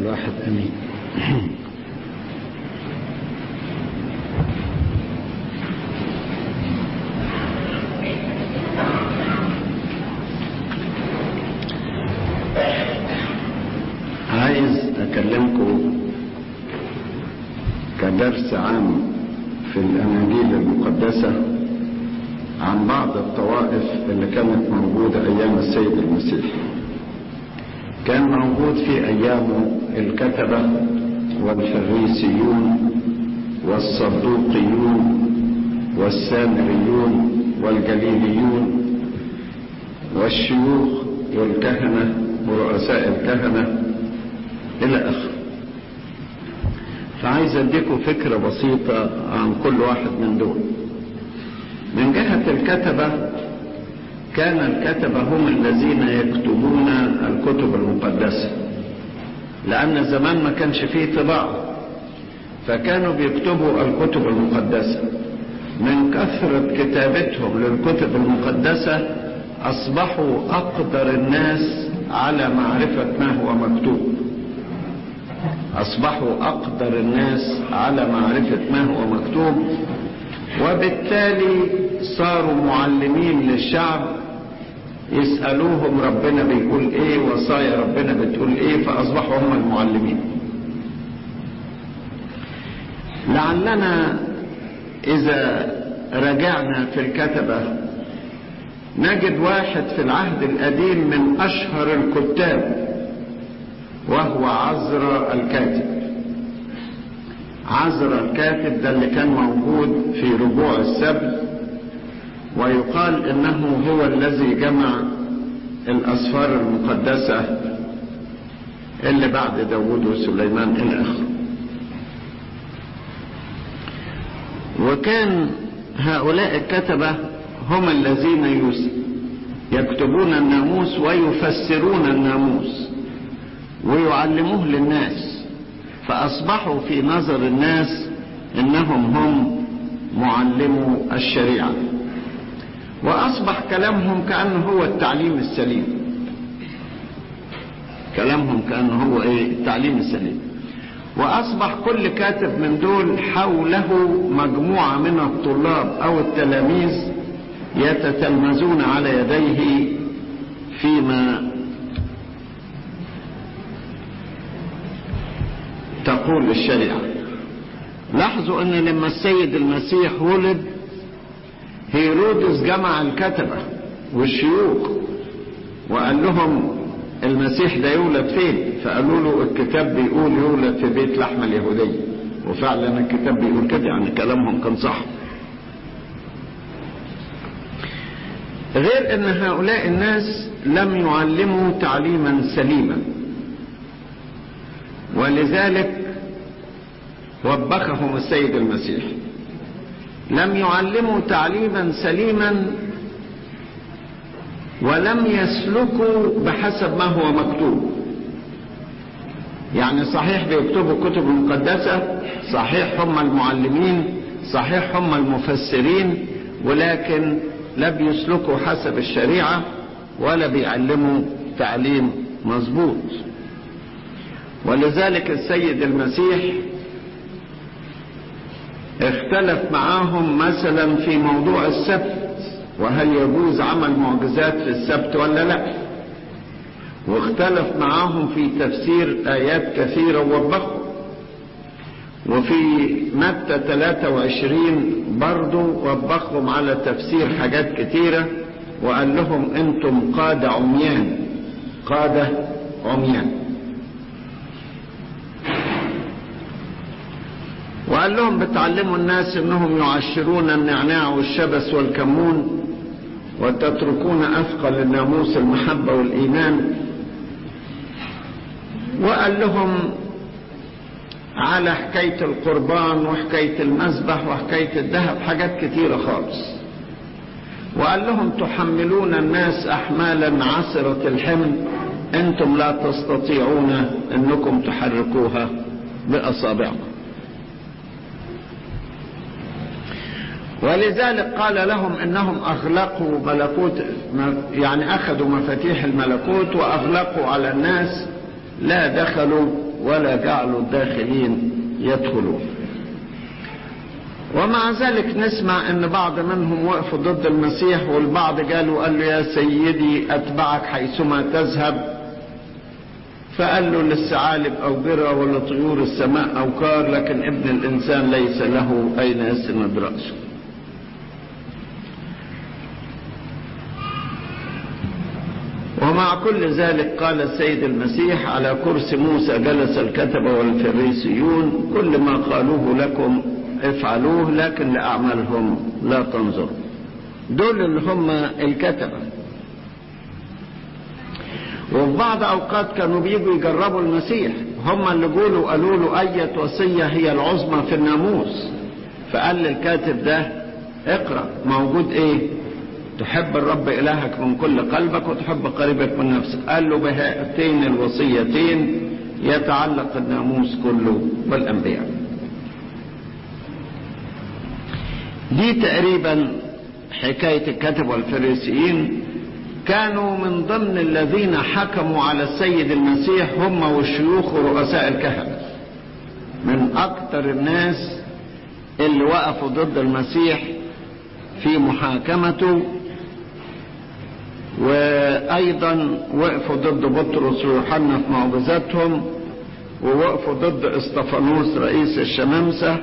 الواحد أمين. عايز أكلمكم كدرس عام في الأناجيل المقدسة عن بعض الطوائف اللي كانت موجودة أيام السيد المسيح. كان موجود في أيامه الكتبة والفريسيون والصدوقيون والسامريون والجليليون والشيوخ والكهنة ورؤساء الكهنة إلى آخره. فعايز أديكم فكرة بسيطة عن كل واحد من دول. من جهة الكتبة، كان الكتبة هم الذين يكتبون الكتب المقدسة، لأن زمان ما كانش فيه طباعة، فكانوا بيكتبوا الكتب المقدسة. من كثرة كتابتهم للكتب المقدسة أصبحوا أقدر الناس على معرفة ما هو مكتوب. أصبحوا أقدر الناس على معرفة ما هو مكتوب، وبالتالي صاروا معلمين للشعب، يسألوهم ربنا بيقول ايه، وصايا ربنا بتقول ايه، فأصبحوا هم المعلمين. لعلنا إذا رجعنا في الكتبة نجد واحد في العهد القديم من أشهر الكتاب، وهو عزرا الكاتب. عزرا الكاتب ده اللي كان موجود في ربوع السبت، ويقال انه هو الذي جمع الاسفار المقدسة اللي بعد داود وسليمان الى اخره. وكان هؤلاء الكتبة هم الذين يكتبون الناموس ويفسرون الناموس ويعلموه للناس، فأصبحوا في نظر الناس إنهم هم معلمو الشريعة، وأصبح كلامهم كأنه هو التعليم السليم. كلامهم كأنه هو التعليم السليم. وأصبح كل كاتب من دول حوله مجموعة من الطلاب أو التلاميذ يتتلمذون على يديه فيما تقول الشريعة. لاحظوا ان لما السيد المسيح ولد، هيرودس جمع الكتبة والشيوخ وقال لهم المسيح ده يولد فين؟ فقالوا له الكتاب بيقول يولد في بيت لحم اليهودية، وفعلا الكتاب بيقول كده، يعني كلامهم كان صح. غير ان هؤلاء الناس لم يعلموا تعليما سليما، ولذلك وبخهم السيد المسيح. لم يعلموا تعليما سليما ولم يسلكوا بحسب ما هو مكتوب. يعني صحيح بيكتبوا الكتب المقدسة، صحيح هم المعلمين، صحيح هم المفسرين، ولكن لا بيسلكوا حسب الشريعة ولا بيعلموا تعليم مظبوط. ولذلك السيد المسيح اختلف معاهم مثلا في موضوع السبت، وهل يجوز عمل معجزات في السبت ولا لا، واختلف معاهم في تفسير آيات كثيرة ووبخوا. وفي متى 23 برضو وبخهم على تفسير حاجات كثيرة، وقال لهم انتم قادة عميان، قادة عميان. وقال لهم بتعلموا الناس انهم يعشرون النعناع والشبس والكمون وتتركون اثقل الناموس المحبة والايمان. وقال لهم على حكاية القربان وحكاية المذبح وحكاية الذهب حاجات كتيرة خالص. وقال لهم تحملون الناس احمالا عسرة الحمل انتم لا تستطيعون انكم تحركوها باصابعكم. ولذلك قال لهم انهم اغلقوا ملكوت، يعني اخذوا مفاتيح الملكوت واغلقوا على الناس لا دخلوا ولا جعلوا الداخلين يدخلون. ومع ذلك نسمع ان بعض منهم وقفوا ضد المسيح، والبعض قال له يا سيدي اتبعك حيثما تذهب، فقال له للثعالب أوبرة ولطيور السماء أوكار، لكن ابن الإنسان ليس له أين يسند رأسه. ومع كل ذلك قال السيد المسيح على كرسي موسى جلس الكتبة والفريسيون، كل ما قالوه لكم افعلوه لكن لأعمالهم لا تنظروا. دول اللي هم الكتبة. وفي بعض أوقات كانوا بيجوا يجربوا المسيح، هم اللي قالوا له أية وصية هي العظمى في الناموس؟ فقال للكاتب ده اقرأ موجود ايه؟ تحب الرب إلهك من كل قلبك وتحب قريبك من نفسك. قال له بهاتين الوصيتين يتعلق الناموس كله والأنبياء. دي تقريبا حكاية الكتب والفريسيين. كانوا من ضمن الذين حكموا على السيد المسيح هم والشيوخ ورؤساء الكهنة، من أكثر الناس اللي وقفوا ضد المسيح في محاكمته، وأيضا وقفوا ضد بطرس ويوحنا في معجزاتهم، ووقفوا ضد اسطفانوس رئيس الشمامسة،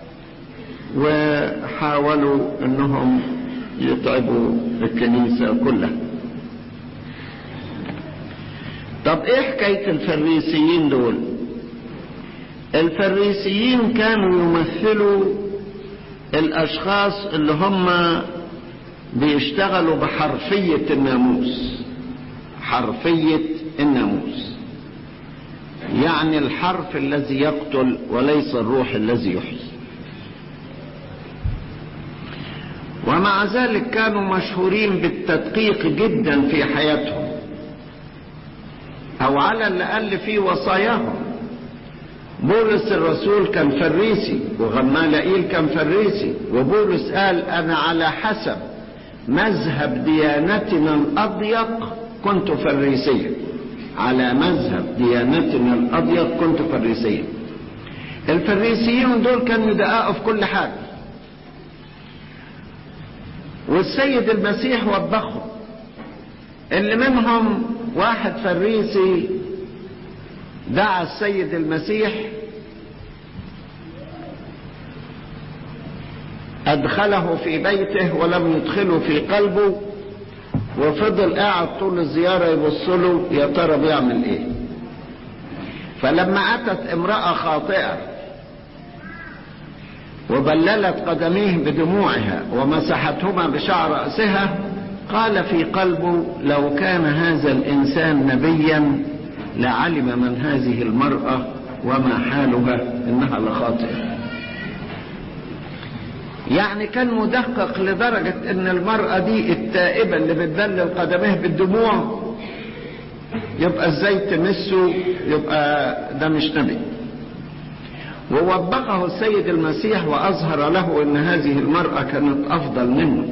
وحاولوا انهم يتعبوا الكنيسة كلها. طب ايه حكاية الفريسيين دول؟ الفريسيين كانوا يمثلوا الاشخاص اللي هم بيشتغلوا بحرفية الناموس. حرفية الناموس يعني الحرف الذي يقتل وليس الروح الذي يحيي. ومع ذلك كانوا مشهورين بالتدقيق جدا في حياتهم، او على الاقل في وصاياهم. بولس الرسول كان فريسي، وغمالائيل كان فريسي، وبولس قال انا على حسب مذهب ديانتنا الاضيق كنت فريسيا. على مذهب ديانتنا الاضيق كنت فريسيا. الفريسيين دول كانوا يدققوا في كل حاجه، والسيد المسيح وبخهم. اللي منهم واحد فريسي دعا السيد المسيح، أدخله في بيته ولم يدخله في قلبه، وفضل قاعد طول الزيارة يبص له يا ترى بيعمل ايه. فلما أتت امرأة خاطئة وبللت قدميه بدموعها ومسحتهما بشعر رأسها، قال في قلبه لو كان هذا الإنسان نبيا لعلم من هذه المرأة وما حالها إنها لخاطئة. يعني كان مدقق لدرجة إن المرأة دي التائبة اللي بتدلل قدميه بالدموع يبقى ازاي تمسه، يبقى ده مش نبي. ووبخه السيد المسيح وأظهر له إن هذه المرأة كانت أفضل منه.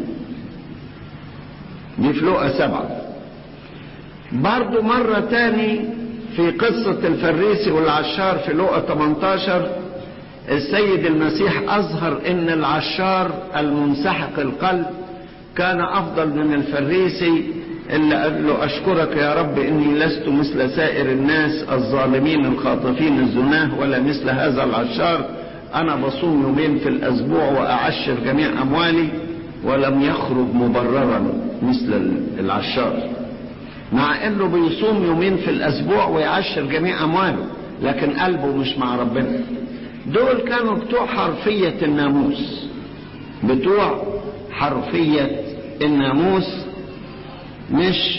دي في لوقا 7. برضو مرة تاني في قصة الفريسي والعشار في لوقا 18 السيد المسيح أظهر إن العشار المنسحق القلب كان أفضل من الفريسي اللي قال له أشكرك يا رب إني لست مثل سائر الناس الظالمين الخاطفين الزناه ولا مثل هذا العشار. أنا بصوم يومين في الأسبوع وأعشر جميع أموالي، ولم يخرج مبررا مثل العشار، مع إنه بيصوم يومين في الأسبوع ويعشر جميع أمواله لكن قلبه مش مع ربنا. دول كانوا بتوع حرفية الناموس، بتوع حرفية الناموس مش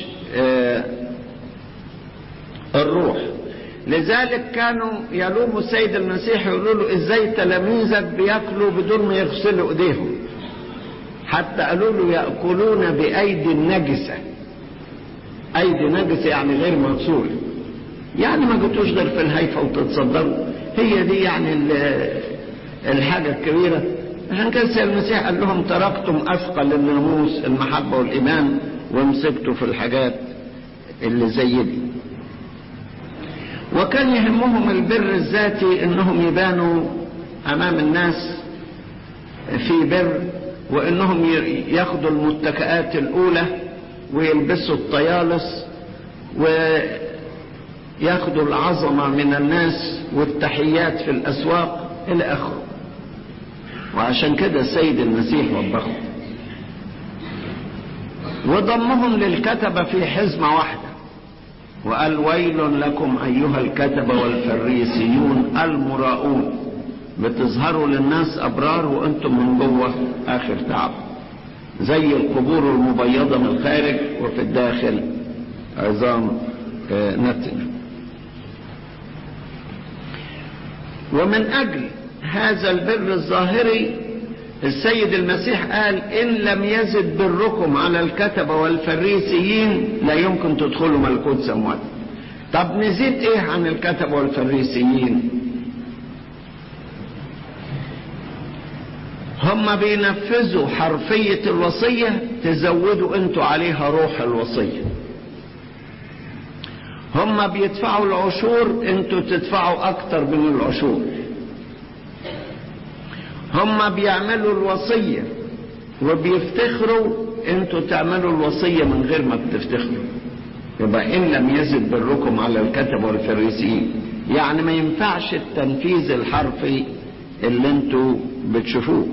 الروح. لذلك كانوا يلوموا السيد المسيح يقولوا له ازاي تلاميذك بياكلوا بدون ما يغسلوا ايديهم، حتى قالوا له يأكلون بأيدي نجسة. أيدي نجسة يعني غير مغسولة، يعني ما جتوش غير في الهيفا وتتصدروا. هي دي يعني الحاجة الكبيرة. عشان كده السيد المسيح قال لهم تركتم أثقل الناموس المحبة والإيمان، وامسكتوا في الحاجات اللي زي دي. وكان يهمهم البر الذاتي، انهم يبانوا امام الناس في بر، وانهم ياخدوا المتكئات الاولى ويلبسوا الطيالس وياخدوا العظمة من الناس والتحيات في الاسواق الى اخره. وعشان كده السيد المسيح وبخهم وضمهم للكتبة في حزمة واحدة وقال: ويل لكم ايها الكتبة والفريسيون المراؤون، بتظهروا للناس ابرار وانتم من جوه اخر تعب، زي القبور المبيضة من الخارج وفي الداخل عظام نتن. ومن اجل هذا البر الظاهري السيد المسيح قال: إن لم يزد بركم على الكتبة والفريسيين لا يمكن تدخلوا ملكوت سموات. طب نزيد ايه عن الكتبة والفريسيين؟ هم بينفذوا حرفية الوصية، تزودوا انتوا عليها روح الوصية. هم بيدفعوا العشور، انتوا تدفعوا اكتر من العشور. هم بيعملوا الوصية وبيفتخروا، انتوا تعملوا الوصية من غير ما بتفتخروا. يبقى ان لم يزد بركم على الكتبة والفريسيين، يعني ما ينفعش التنفيذ الحرفي اللي انتوا بتشوفوه.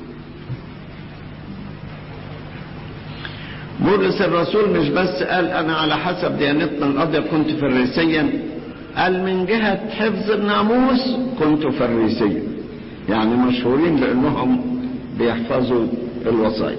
بولس الرسول مش بس قال انا على حسب ديانتنا القاضية كنت فريسيا، قال من جهة حفظ الناموس كنت فريسيا، يعني مشهورين بانهم بيحفظوا الوصايا.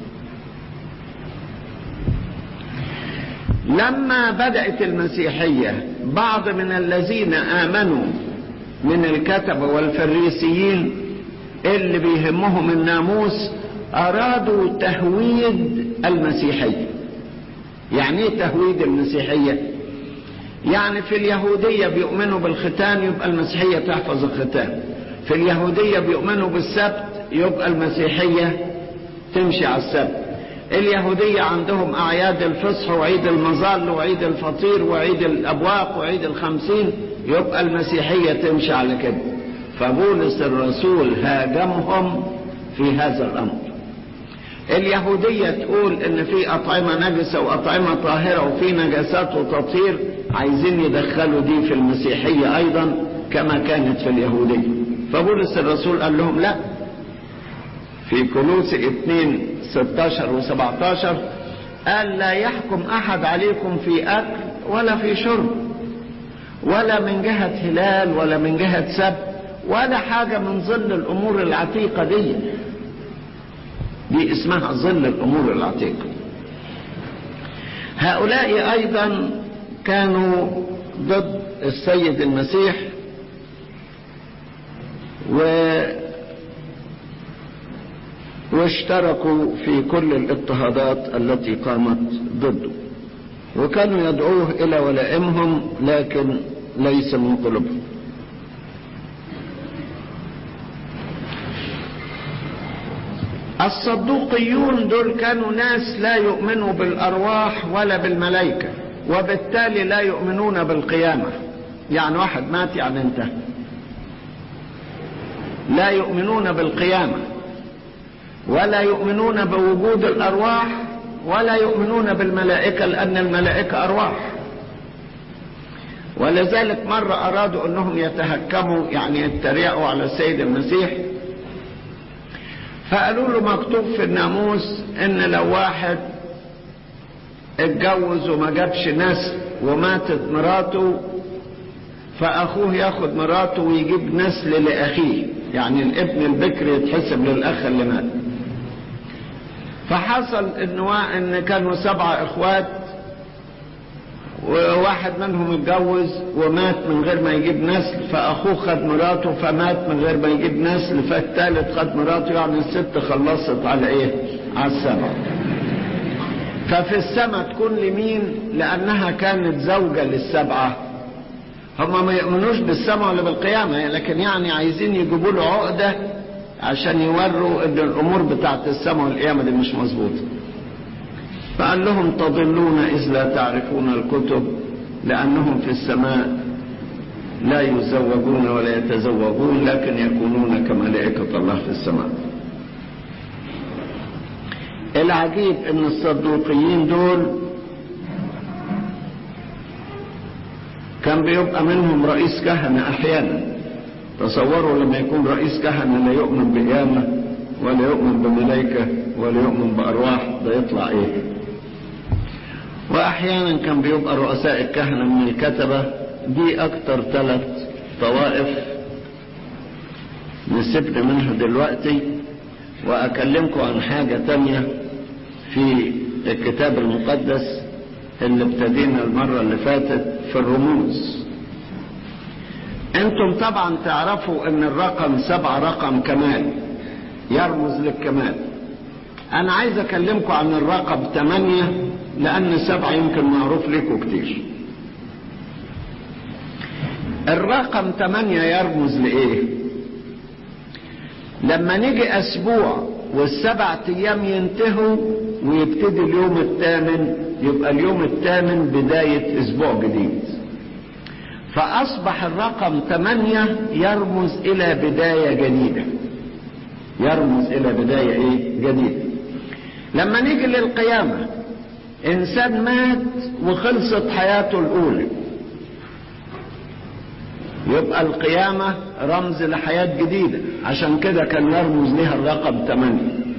لما بدأت المسيحية بعض من الذين آمنوا من الكتبة والفريسيين اللي بيهمهم الناموس أرادوا تهويد المسيحية. يعني ايه تهويد المسيحية؟ يعني في اليهودية بيؤمنوا بالختان، يبقى المسيحية تحفظ الختان. في اليهودية بيؤمنوا بالسبت، يبقى المسيحية تمشي على السبت. اليهودية عندهم أعياد الفصح وعيد المظال وعيد الفطير وعيد الأبواق وعيد الخمسين، يبقى المسيحية تمشي على كده. فبولس الرسول هاجمهم في هذا الأمر. اليهودية تقول ان في أطعمة نجسة وأطعمة طاهرة وفي نجاسات وتطهير، عايزين يدخلوا دي في المسيحية أيضا كما كانت في اليهودية. فبولس الرسول قال لهم لا. في كولوسي 2:16 و17 قال: لا يحكم أحد عليكم في أكل ولا في شرب ولا من جهة هلال ولا من جهة سبت ولا حاجة من ظل الأمور العتيقة دي اسمها ظل الأمور العتيقة. هؤلاء أيضا كانوا ضد السيد المسيح واشتركوا في كل الاضطهادات التي قامت ضده، وكانوا يدعوه إلى ولائمهم لكن ليس من قلوبهم. الصدوقيون دول كانوا ناس لا يؤمنوا بالأرواح ولا بالملائكة، وبالتالي لا يؤمنون بالقيامة. يعني واحد مات يعني انتهى. لا يؤمنون بالقيامة ولا يؤمنون بوجود الأرواح ولا يؤمنون بالملائكة، لأن الملائكة أرواح. ولذلك مرة أرادوا أنهم يتهكموا، يعني يتريقوا على السيد المسيح، فقالوا له مكتوب في الناموس ان لو واحد اتجوز وما جابش نسل وماتت مراته فاخوه ياخد مراته ويجيب نسل لاخيه، يعني الابن البكر يتحسب للاخ اللي مات. فحصل ان كانوا 7 اخوات وواحد منهم اتجوز ومات من غير ما يجيب نسل، فاخوه خد مراته فمات من غير ما يجيب نسل، فالثالث خد مراته، يعني الست خلصت على ايه؟ على 7. ففي السماء تكون لمين؟ لانها كانت زوجة لل7. هم ما يؤمنوش بالسماء ولا بالقيامة، لكن يعني عايزين يجيبوا له عقدة عشان يوروا ان الامور بتاعت السماء والقيامة دي مش مظبوطة. فقال لهم تضلون إذ لا تعرفون الكتب لأنهم في السماء لا يزوجون ولا يتزوجون، لكن يكونون كملائكة الله في السماء. العجيب ان الصدوقيين دول كان بيبقى منهم رئيس كهنة احيانا. تصوروا لما يكون رئيس كهنة لا يؤمن بقيامة ولا يؤمن بملائكة ولا يؤمن بأرواح، ده يطلع ايه؟ واحيانا كان بيبقى رؤساء الكهنة من الكتبة. دي اكتر 3 طوائف نسيبنا منها دلوقتي، واكلمكم عن حاجة تانية في الكتاب المقدس اللي ابتدينا المرة اللي فاتت في الرموز. انتم طبعا تعرفوا ان الرقم 7 رقم كمال، يرمز للكمال. انا عايز اكلمكم عن الرقم 8 لان 7 يمكن معروف لكم كتير. الرقم 8 يرمز لايه؟ لما نيجي اسبوع وال7 ايام ينتهوا ويبتدي اليوم الثامن، يبقى اليوم الثامن بداية اسبوع جديد. فاصبح الرقم 8 يرمز الى بداية جديدة، يرمز الى بداية ايه؟ جديدة. لما نيجي للقيامة، انسان مات وخلصت حياته الاولى، يبقى القيامة رمز لحياة جديدة، عشان كده كان يرمز لها الرقم 8.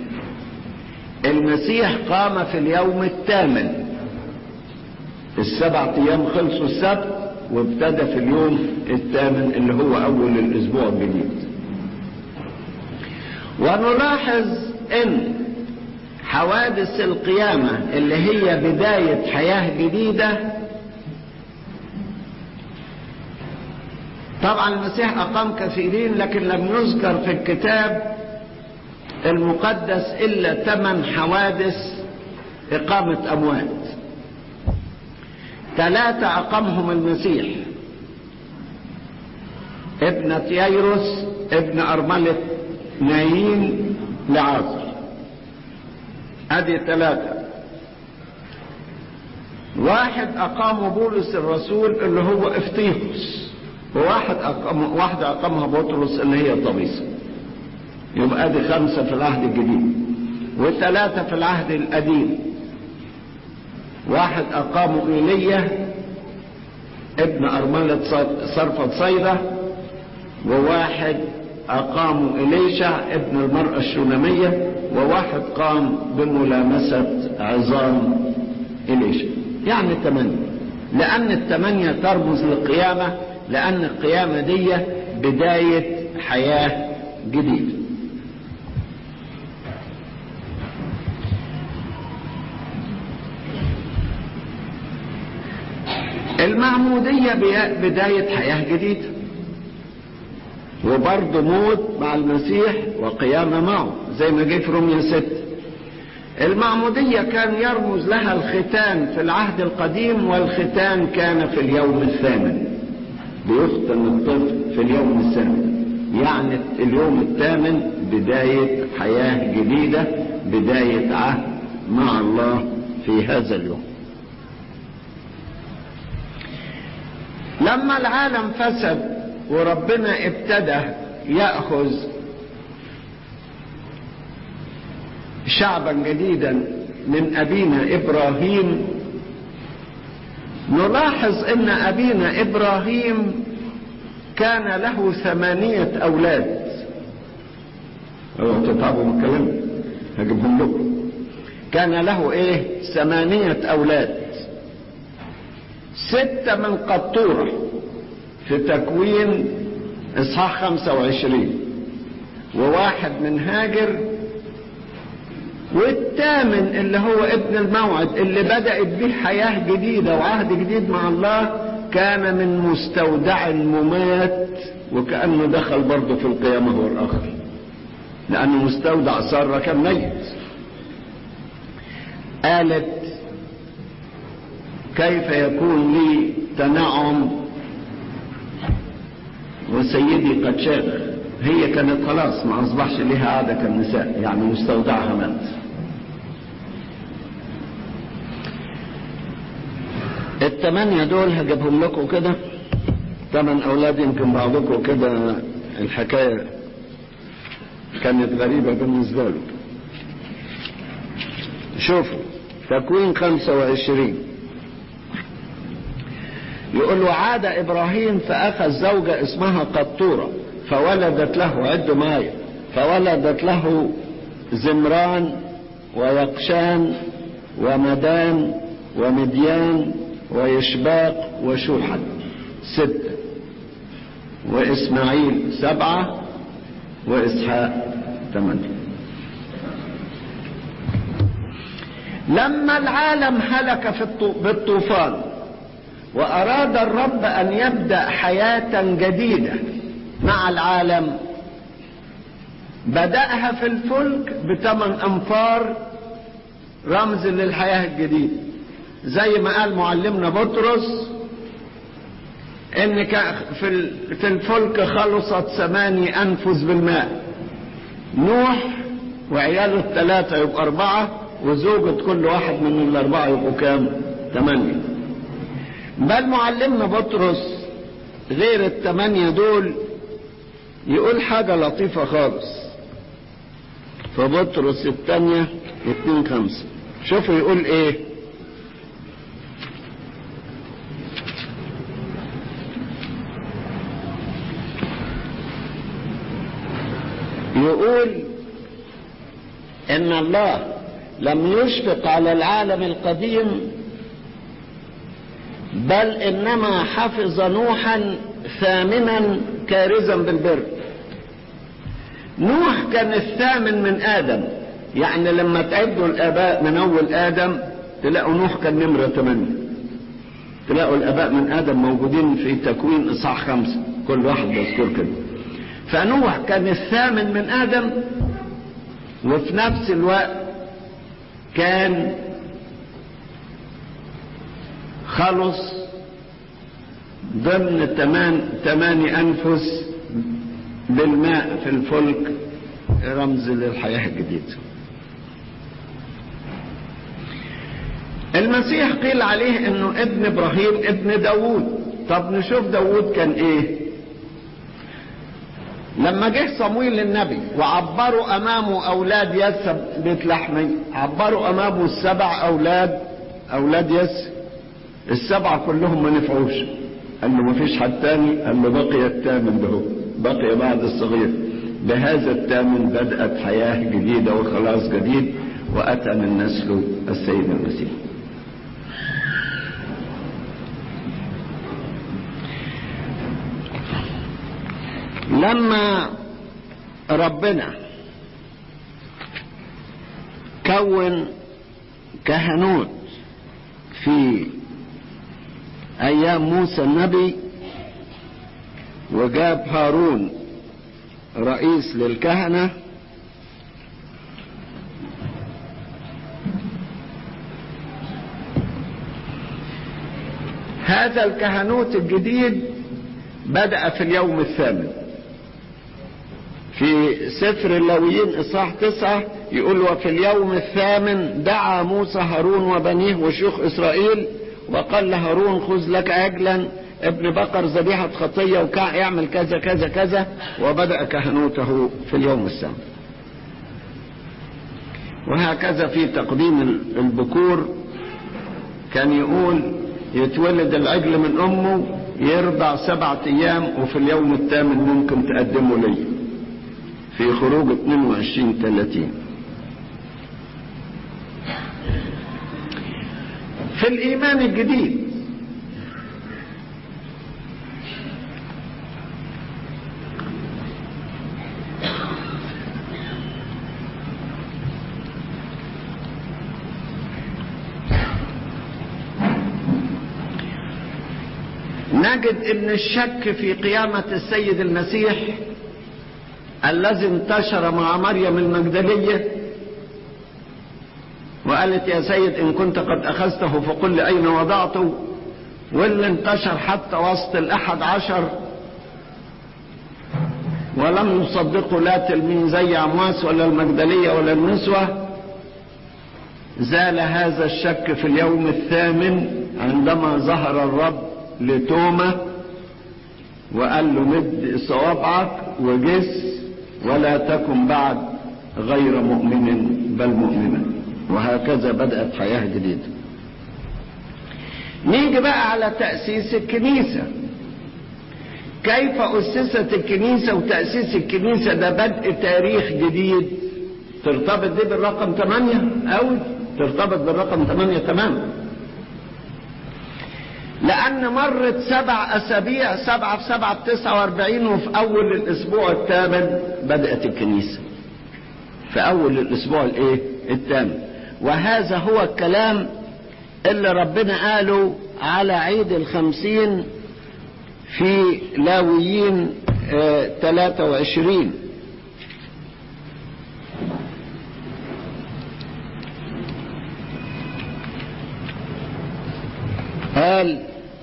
المسيح قام في اليوم الثامن، ال7 ايام خلصوا السبت وابتدى في اليوم الثامن اللي هو اول الاسبوع الجديد. ونلاحظ ان حوادث القيامة اللي هي بداية حياة جديدة، طبعا المسيح اقام كثيرين لكن لم يذكر في الكتاب المقدس الا 8 حوادث اقامة اموات. 3 اقامهم المسيح: ابنة ييروس، ابن ارملة نايين، لعازر. ادي 3. 1 اقامه بولس الرسول اللي هو افتيخوس، واحدة اقامها بطرس اللي هي طبيسة. يبقى ادي 5 في العهد الجديد و3 في العهد القديم. 1 اقامه ايليا ابن ارملة صرفة صيدا، و1 اقامه إليشع ابن المرأة الشونامية، و1 قام بملامسة عظام إليشع. يعني 8، لأن 8 ترمز للقيامة، لأن القيامة دي بداية حياة جديدة. المعمودية بداية حياة جديدة، وبرضه موت مع المسيح وقيامة معه زي ما جه في رومية 6. المعمودية كان يرمز لها الختان في العهد القديم، والختان كان في اليوم الثامن، بيختن الطفل في اليوم الثامن. يعني اليوم الثامن بداية حياة جديدة، بداية عهد مع الله في هذا اليوم. لما العالم فسد وربنا ابتدى يأخذ شعبا جديدا من أبينا إبراهيم، نلاحظ أن أبينا إبراهيم كان له 8 أولاد. تتعبوا من الكلام هجيبهم لكم. كان له 8 أولاد، 6 من قطورة في تكوين إصحاح 25، و1 من هاجر، والثامن اللي هو ابن الموعد اللي بدأت به حياة جديدة وعهد جديد مع الله، كان من مستودع ممات، وكأنه دخل برضه في القيامة هو الآخر، لأنه مستودع سارة كان ميت. قالت: كيف يكون لي تنعم وسيدي قد شاخ؟ هي كانت خلاص ما أصبحش لها عادة كالنساء، يعني مستودعها مات. ال8 دول هجيبهم لكم كده. 8 أولاد. يمكن بعضكم كده الحكاية كانت غريبة بالنسبة له. شوفوا تكوين 25 يقول له عاد إبراهيم فأخذ زوجة اسمها قطورة فولدت له، عدوا معايا، فولدت له زمران ويقشان ومدان ومديان ويشباق وشوحا 6، وإسماعيل 7، وإسحاق 8. لما العالم هلك بالطوفان وأراد الرب أن يبدأ حياة جديدة مع العالم، بدأها في الفلك ب8 أنفار رمز للحياة الجديدة، زي ما قال معلمنا بطرس ان في الفلك خلصت 8 أنفس بالماء. نوح وعياله ال3 يبقى 4، وزوجة كل واحد من ال4 يبقوا كام؟ 8. بل معلمنا بطرس غير ال8 دول يقول حاجة لطيفة خالص فبطرس الثانية 2:5. شوفوا يقول ايه؟ يقول ان الله لم يشفق على العالم القديم، بل انما حفظ نوحا ثامنا كارزا بالبر. نوح كان الثامن من آدم، يعني لما تعدوا الآباء من أول آدم تلاقوا نوح كان نمرة 8. تلاقوا الآباء من آدم موجودين في تكوين إصحاح 5، كل واحد يذكر كده. فنوح كان الثامن من آدم، وفي نفس الوقت كان خلص ضمن 8 أنفس بالماء في الفلك، رمز للحياة الجديدة. المسيح قيل عليه انه ابن ابراهيم ابن داوود. طب نشوف داوود كان ايه. لما جه صمويل النبي وعبروا امامه اولاد يسى بيت لحمي، عبروا امامه 7 اولاد يسى، ال7 كلهم ما نفعوش. قال له ما فيش حد تاني، قال له بقي الثامن ده، بقي بعد الصغير. بهذا الثامن بدأت حياة جديدة وخلاص جديد، وأتى من نسله السيد المسيح. لما ربنا كون كهنوت في أيام موسى النبي وجاب هارون رئيس للكهنة، هذا الكهنوت الجديد بدأ في اليوم الثامن. في سفر اللاويين إصحاح 9 يقول وفي اليوم الثامن دعا موسى هارون وبنيه وشيوخ إسرائيل وقال لهارون خذ لك عجلا ابن بقر ذبيحة خطية ويعمل كذا كذا كذا، وبدأ كهنوته في اليوم الثامن. وهكذا في تقديم البكور كان يقول يتولد العجل من أمه يرضع 7 أيام، وفي اليوم الثامن ممكن تقدمه لي، في خروج 22:30. في الإيمان الجديد نجد ان الشك في قيامة السيد المسيح الذي انتشر مع مريم المجدلية وقالت يا سيد ان كنت قد اخذته فقل لي اين وضعته، واللي انتشر حتى وسط ال11 ولم يصدقوا لا تلميذي عمواس ولا المجدلية ولا النسوة. زال هذا الشك في اليوم الثامن عندما ظهر الرب لتوما وقال له مد صوابعك وجس ولا تكن بعد غير مؤمن بل مؤمنا. وهكذا بدأت حياة جديدة. نيجي بقى على تأسيس الكنيسة. كيف أسست الكنيسة وتأسيس الكنيسة؟ ده بدء تاريخ جديد. ترتبط دي بالرقم 8 أو ترتبط بالرقم 8 تماما، لأن مرت 7 أسابيع، 7 في 7 ب49، وفي أول الأسبوع الثامن بدأت الكنيسة. في أول الأسبوع الثامن. وهذا هو الكلام اللي ربنا قاله على عيد 50 في لاويين 23. قال: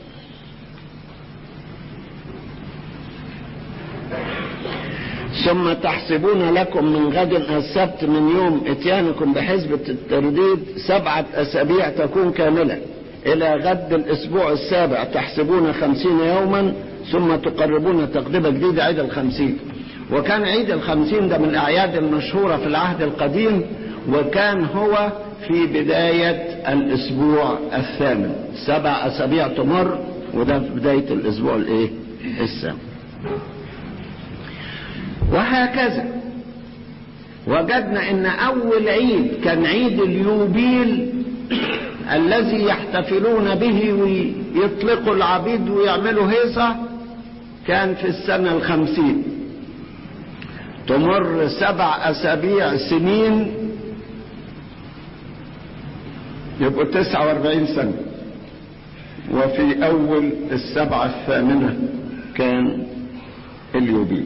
ثم تحسبون لكم من غد السبت من يوم اتيانكم بحسبة الترديد 7 أسابيع تكون كاملة، إلى غد الأسبوع السابع تحسبون 50 يوما، ثم تقربون تقدمة جديدة عيد 50. وكان عيد 50 ده من الأعياد المشهورة في العهد القديم، وكان هو في بداية الأسبوع الثامن. 7 أسابيع تمر، وده في بداية الأسبوع الثامن. وهكذا وجدنا ان اول عيد كان عيد اليوبيل الذي يحتفلون به ويطلقوا العبيد ويعملوا هيصة، كان في السنة 50. تمر 7 أسابيع سنين، يبقوا 49 سنة. وفي اول السبعة الثامنة كان اليوبيل.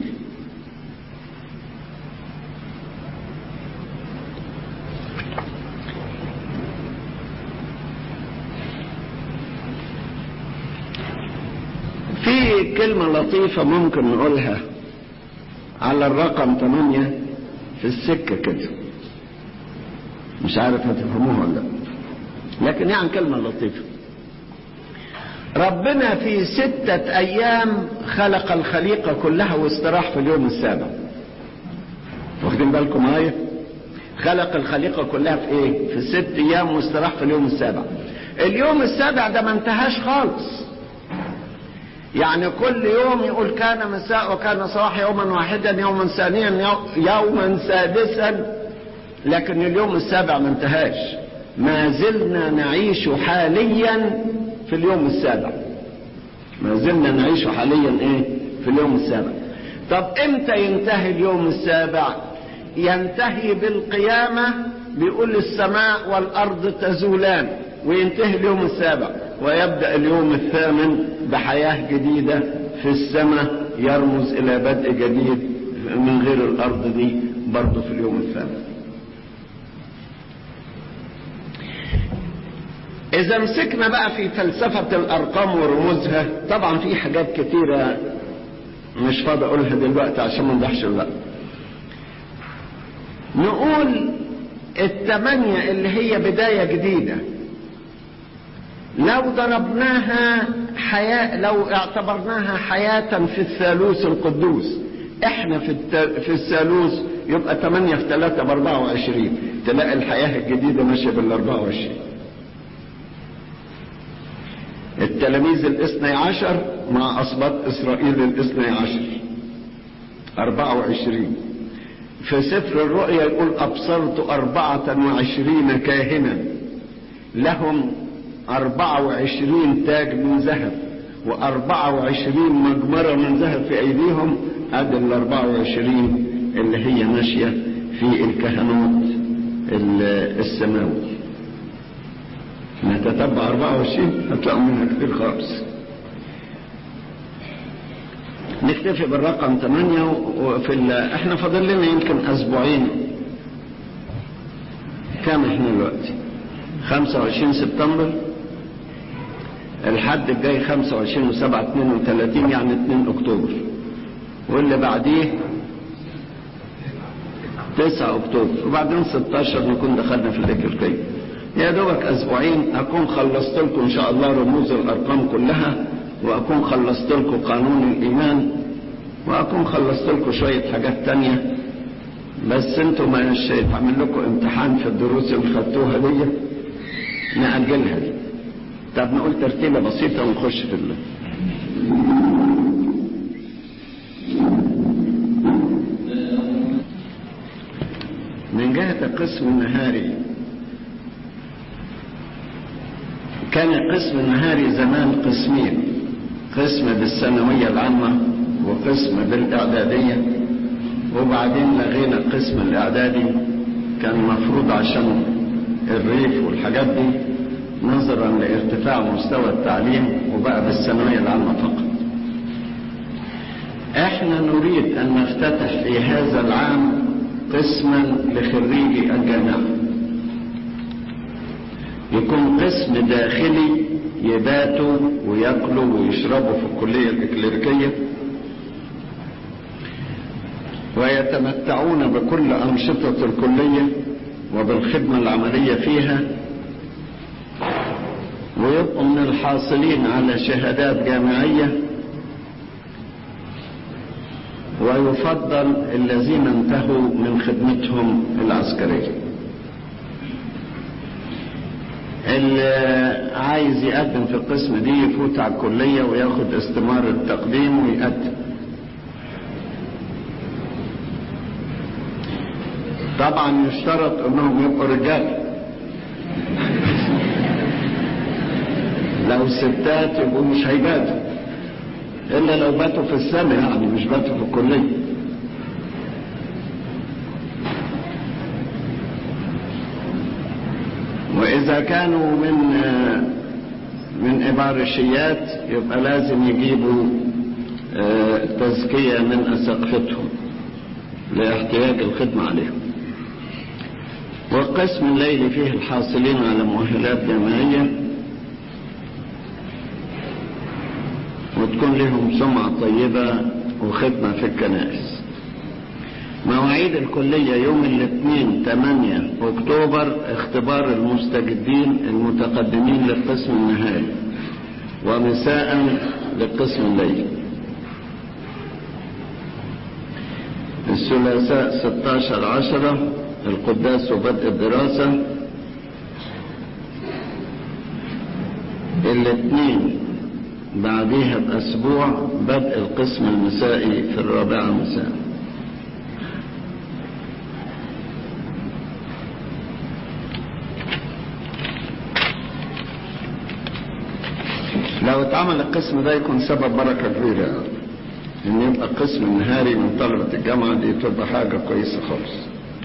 في كلمة لطيفة ممكن نقولها على الرقم 8 في السكة كده، مش عارف هتفهموها ولا لا، لكن يعني كلمة لطيفة. ربنا في 6 أيام خلق الخليقة كلها واستراح في اليوم السابع. واخدين بالكم معايا؟ خلق الخليقة كلها في 6 أيام واستراح في اليوم السابع. اليوم السابع ده ما انتهاش خالص، يعني كل يوم يقول كان مساء وكان صباح، يوما واحدا، يوما ثانيا، يوما سادسا، لكن اليوم السابع ما انتهاش. ما زلنا نعيش حاليا في اليوم السابع. ما زلنا نعيش حاليا في اليوم السابع. طب امتى ينتهي اليوم السابع؟ ينتهي بالقيامة، بيقول السماء والأرض تزولان، وينتهي اليوم السابع، ويبدأ اليوم الثامن بحياة جديدة في السماء، يرمز إلى بدء جديد من غير الأرض دي برضه في اليوم الثامن. إذا مسكنا بقى في فلسفة الأرقام ورموزها، طبعا في حاجات كتيرة مش فاضي أقولها دلوقتي عشان ما نضحش الوقت. نقول 8 اللي هي بداية جديدة، لو ضربناها لو اعتبرناها حياة في الثالوث القدوس، احنا في الثالوث، يبقى 8 في 3 ب24، تلاقي الحياة الجديدة ماشية بال24. التلاميذ 12 مع أسباط إسرائيل 12 24. في سفر الرؤيا يقول أبصرت 24 كاهنا لهم 24 تاج من ذهب و24 مجمرة من ذهب في أيديهم. هذه 24 اللي هي ماشية في الكهنوت السماوي. نتتبع 24 هتلاقوا منها كتير خالص. نكتفي بالرقم 8. احنا فاضل لنا يمكن اسبوعين. كام احنا دلوقتي؟ 25 سبتمبر. الحد الجاي 25 و7 32، يعني 2 اكتوبر، واللي بعديه 9 اكتوبر، وبعدين 16 نكون دخلنا في الإكليل. يا دوبك اسبوعين اكون خلصت لكم ان شاء الله رموز الارقام كلها، وأكون خلصت لكم قانون الإيمان، وأكون خلصت لكم شوية حاجات تانية، بس انتوا مش هيتعمل لكم امتحان في الدروس اللي خدتوها دي، نأجلها دي. طب نقول ترتيبة بسيطة ونخش في الله. من جهة القسم النهاري، كان القسم النهاري زمان قسمين، قسم بالثانوية العامة وقسم بالإعدادية، وبعدين لغينا القسم الإعدادي، كان مفروض عشان الريف والحاجات دي نظرا لارتفاع مستوى التعليم، وبقى بالثانوية العامة فقط. احنا نريد ان نفتتح في هذا العام قسما لخريجي الجامعة، يكون قسم داخلي يباتوا ويأكلوا ويشربوا في الكلية الإكليريكية ويتمتعون بكل أنشطة الكلية وبالخدمة العملية فيها، ويبقوا من الحاصلين على شهادات جامعية، ويفضل الذين انتهوا من خدمتهم العسكرية. اللي عايز يقدم في القسم دي يفوت على الكلية وياخد استمارة التقديم ويقدم. طبعا يشترط انهم يبقوا رجال، لو ستات يبقوا مش هيباتوا، الا لو باتوا في السنة، يعني مش باتوا في الكلية. واذا كانوا من ابارشيات يبقى لازم يجيبوا تزكية من اساقفتهم لاحتياج الخدمة عليهم. والقسم الليلي فيه الحاصلين على مؤهلات جامعية وتكون لهم سمعة طيبة وخدمة في الكنائس. مواعيد الكلية يوم الاثنين 8 أكتوبر اختبار المستجدين المتقدمين للقسم النهاري، ومساء للقسم الليلي. الثلاثاء 16/10 القداس وبدء الدراسة. الاثنين بعديها بأسبوع بدء القسم المسائي في 4 مساء. لو اتعمل القسم ده يكون سبب بركة كبيرة، ان يبقى القسم النهاري من طلبة الجامعة دي تبقى حاجة كويسة خالص.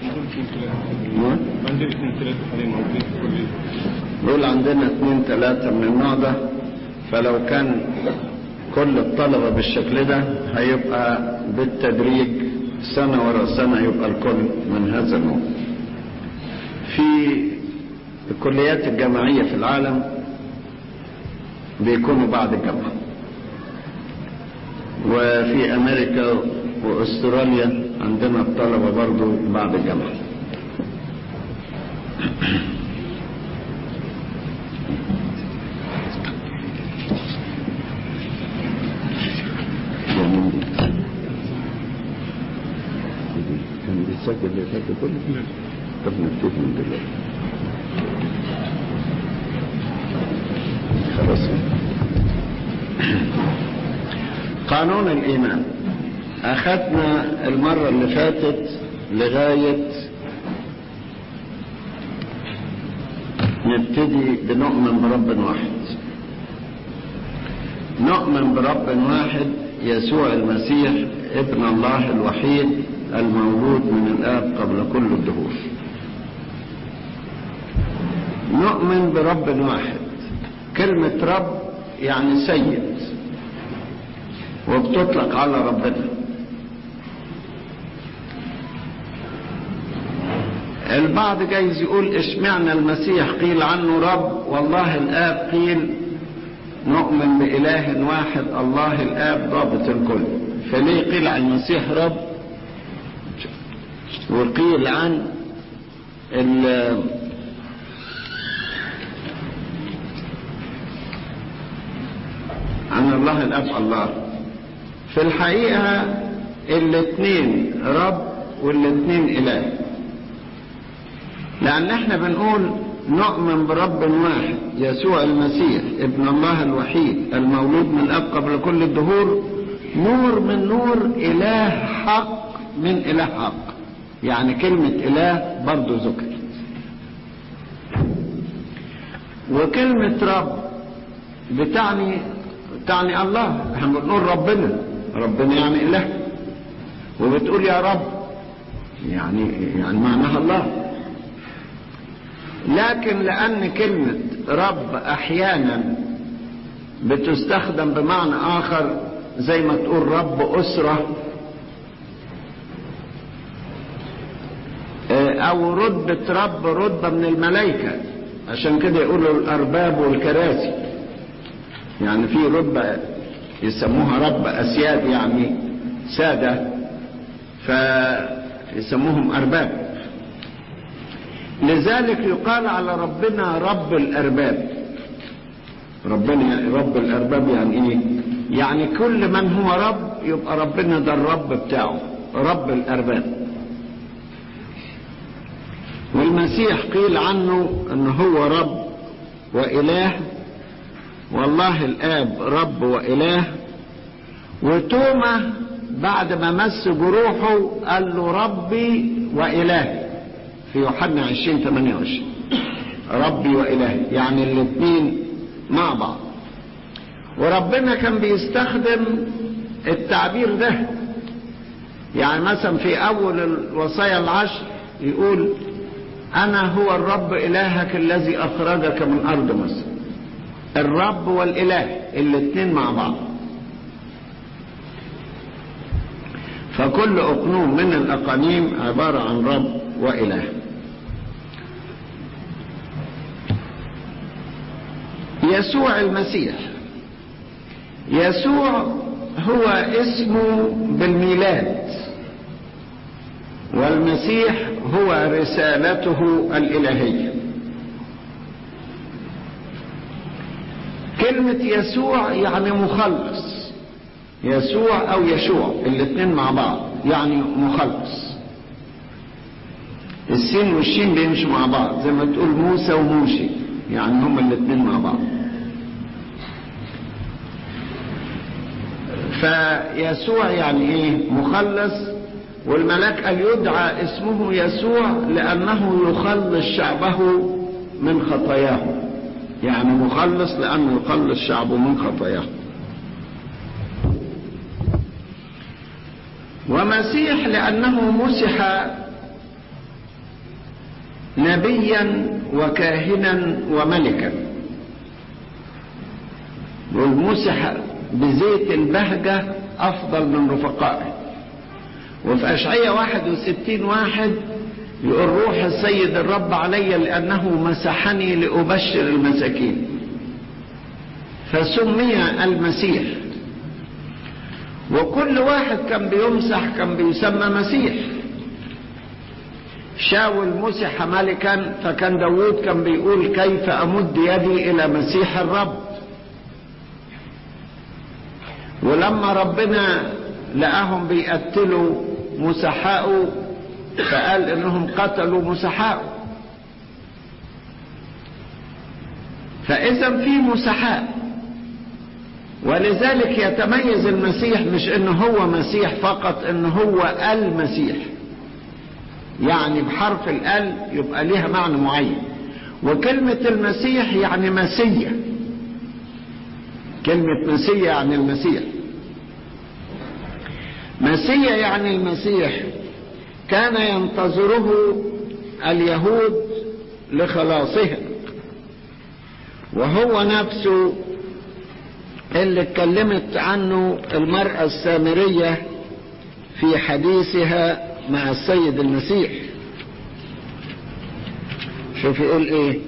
عندنا 2-3 حاليا موجودين في الكلية. يقول عندنا 2-3 من النوع ده، فلو كان كل الطلبة بالشكل ده هيبقى بالتدريج سنة ورا سنة يبقى الكل من هذا النوع. في الكليات الجامعية في العالم بيكونوا بعد الجامعة، وفي أمريكا وأستراليا عندنا الطلبة برضو بعد الجامعة. كان بيسجل اللي فات كله؟ طب نبتدي من دلوقتي خلاص. قانون الإيمان أخذنا المرة اللي فاتت لغاية نبتدي بنؤمن برب واحد. نؤمن برب واحد يسوع المسيح ابن الله الوحيد المولود من الآب قبل كل الدهور. نؤمن برب واحد، كلمة رب يعني سيد، وبتطلق على ربنا. البعض جايز يقول اشمعنى المسيح قيل عنه رب والله الآب قيل نؤمن بإله واحد الله الآب ضابط الكل، فليه قيل عن المسيح رب وقيل عن الله الاب الله. في الحقيقة الاثنين رب والاثنين اله، لان احنا بنقول نؤمن برب واحد يسوع المسيح ابن الله الوحيد المولود من الاب قبل كل الدهور، نور من نور، اله حق من اله حق. يعني كلمة اله برضو ذكر. وكلمة رب تعني الله. احنا بنقول ربنا يعني اله، وبتقول يا رب يعني معناها الله. لكن لأن كلمة رب أحيانا بتستخدم بمعنى آخر، زي ما تقول رب أسرة، أو رتبة من الملائكة، عشان كده يقولوا الأرباب والكراسي. يعني في رتبة يسموها رب أسياد، يعني سادة، فيسموهم أرباب. لذلك يقال على ربنا رب الأرباب. ربنا رب الأرباب يعني إيه؟ يعني كل من هو رب يبقى ربنا ده الرب بتاعه، رب الأرباب. والمسيح قيل عنه أنه هو رب وإله، والله الآب رب وإله. وتوما بعد ما مس جروحه قال له ربي وإلهي في يوحنا 20:28. ربي وإلهي يعني الاثنين مع بعض. وربنا كان بيستخدم التعبير ده. يعني مثلا في أول الوصايا العشر يقول أنا هو الرب إلهك الذي أخرجك من أرض مصر. الرب والإله الاثنين مع بعض. فكل أقنوم من الأقانيم عبارة عن رب وإله. يسوع المسيح، يسوع هو اسمه بالميلاد، والمسيح هو رسالته الإلهية. كلمة يسوع يعني مخلص، يسوع أو يشوع الاثنين مع بعض يعني مخلص. السين والشين بيمشوا مع بعض، زي ما تقول موسى وموشي، يعني هما الاثنين مع بعض. فيسوع يعني ايه؟ مخلص. والملاك قال يدعى اسمه يسوع لأنه يخلص شعبه من خطاياه. يعني مخلص لأنه يخلص شعبه من خطاياه. ومسيح لأنه مسح نبيا وكاهنا وملكا. والمسح بزيت البهجة أفضل من رفقائه. وفي أشعياء 61:1 يقول روح السيد الرب علي لأنه مسحني لأبشر المساكين. فسمي المسيح. وكل واحد كان بيمسح كان بيسمى مسيح. شاول مسح ملكا، فكان داود كان بيقول كيف أمد يدي إلى مسيح الرب. ولما ربنا لقاهم بيقتلوا مسحاءه فقال انهم قتلوا مسحاءه. فاذا في مسحاء. ولذلك يتميز المسيح مش انه هو مسيح فقط، انه هو المسيح. يعني بحرف ال يبقى ليها معنى معين. وكلمة المسيح يعني مسيح. كلمة مسيح يعني المسيح. مسيح يعني المسيح كان ينتظره اليهود لخلاصهم، وهو نفسه اللي اتكلمت عنه المرأة السامرية في حديثها مع السيد المسيح. شوف يقول ايه؟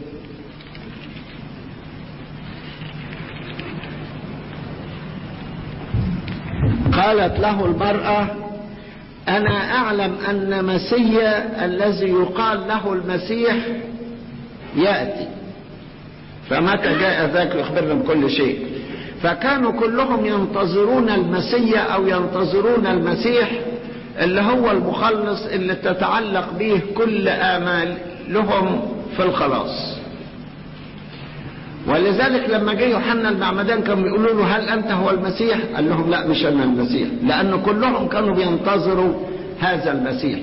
قالت له المرأة أنا أعلم أن مسيا الذي يقال له المسيح يأتي، فمتى جاء ذاك يخبرنا بكل شيء. فكانوا كلهم ينتظرون المسيح أو ينتظرون المسيح اللي هو المخلص اللي تتعلق به كل آمالهم في الخلاص. ولذلك لما جه يوحنا المعمدان كانوا بيقولوا له هل أنت هو المسيح؟ قال لهم لا مش أنا المسيح، لأن كلهم كانوا بينتظروا هذا المسيح.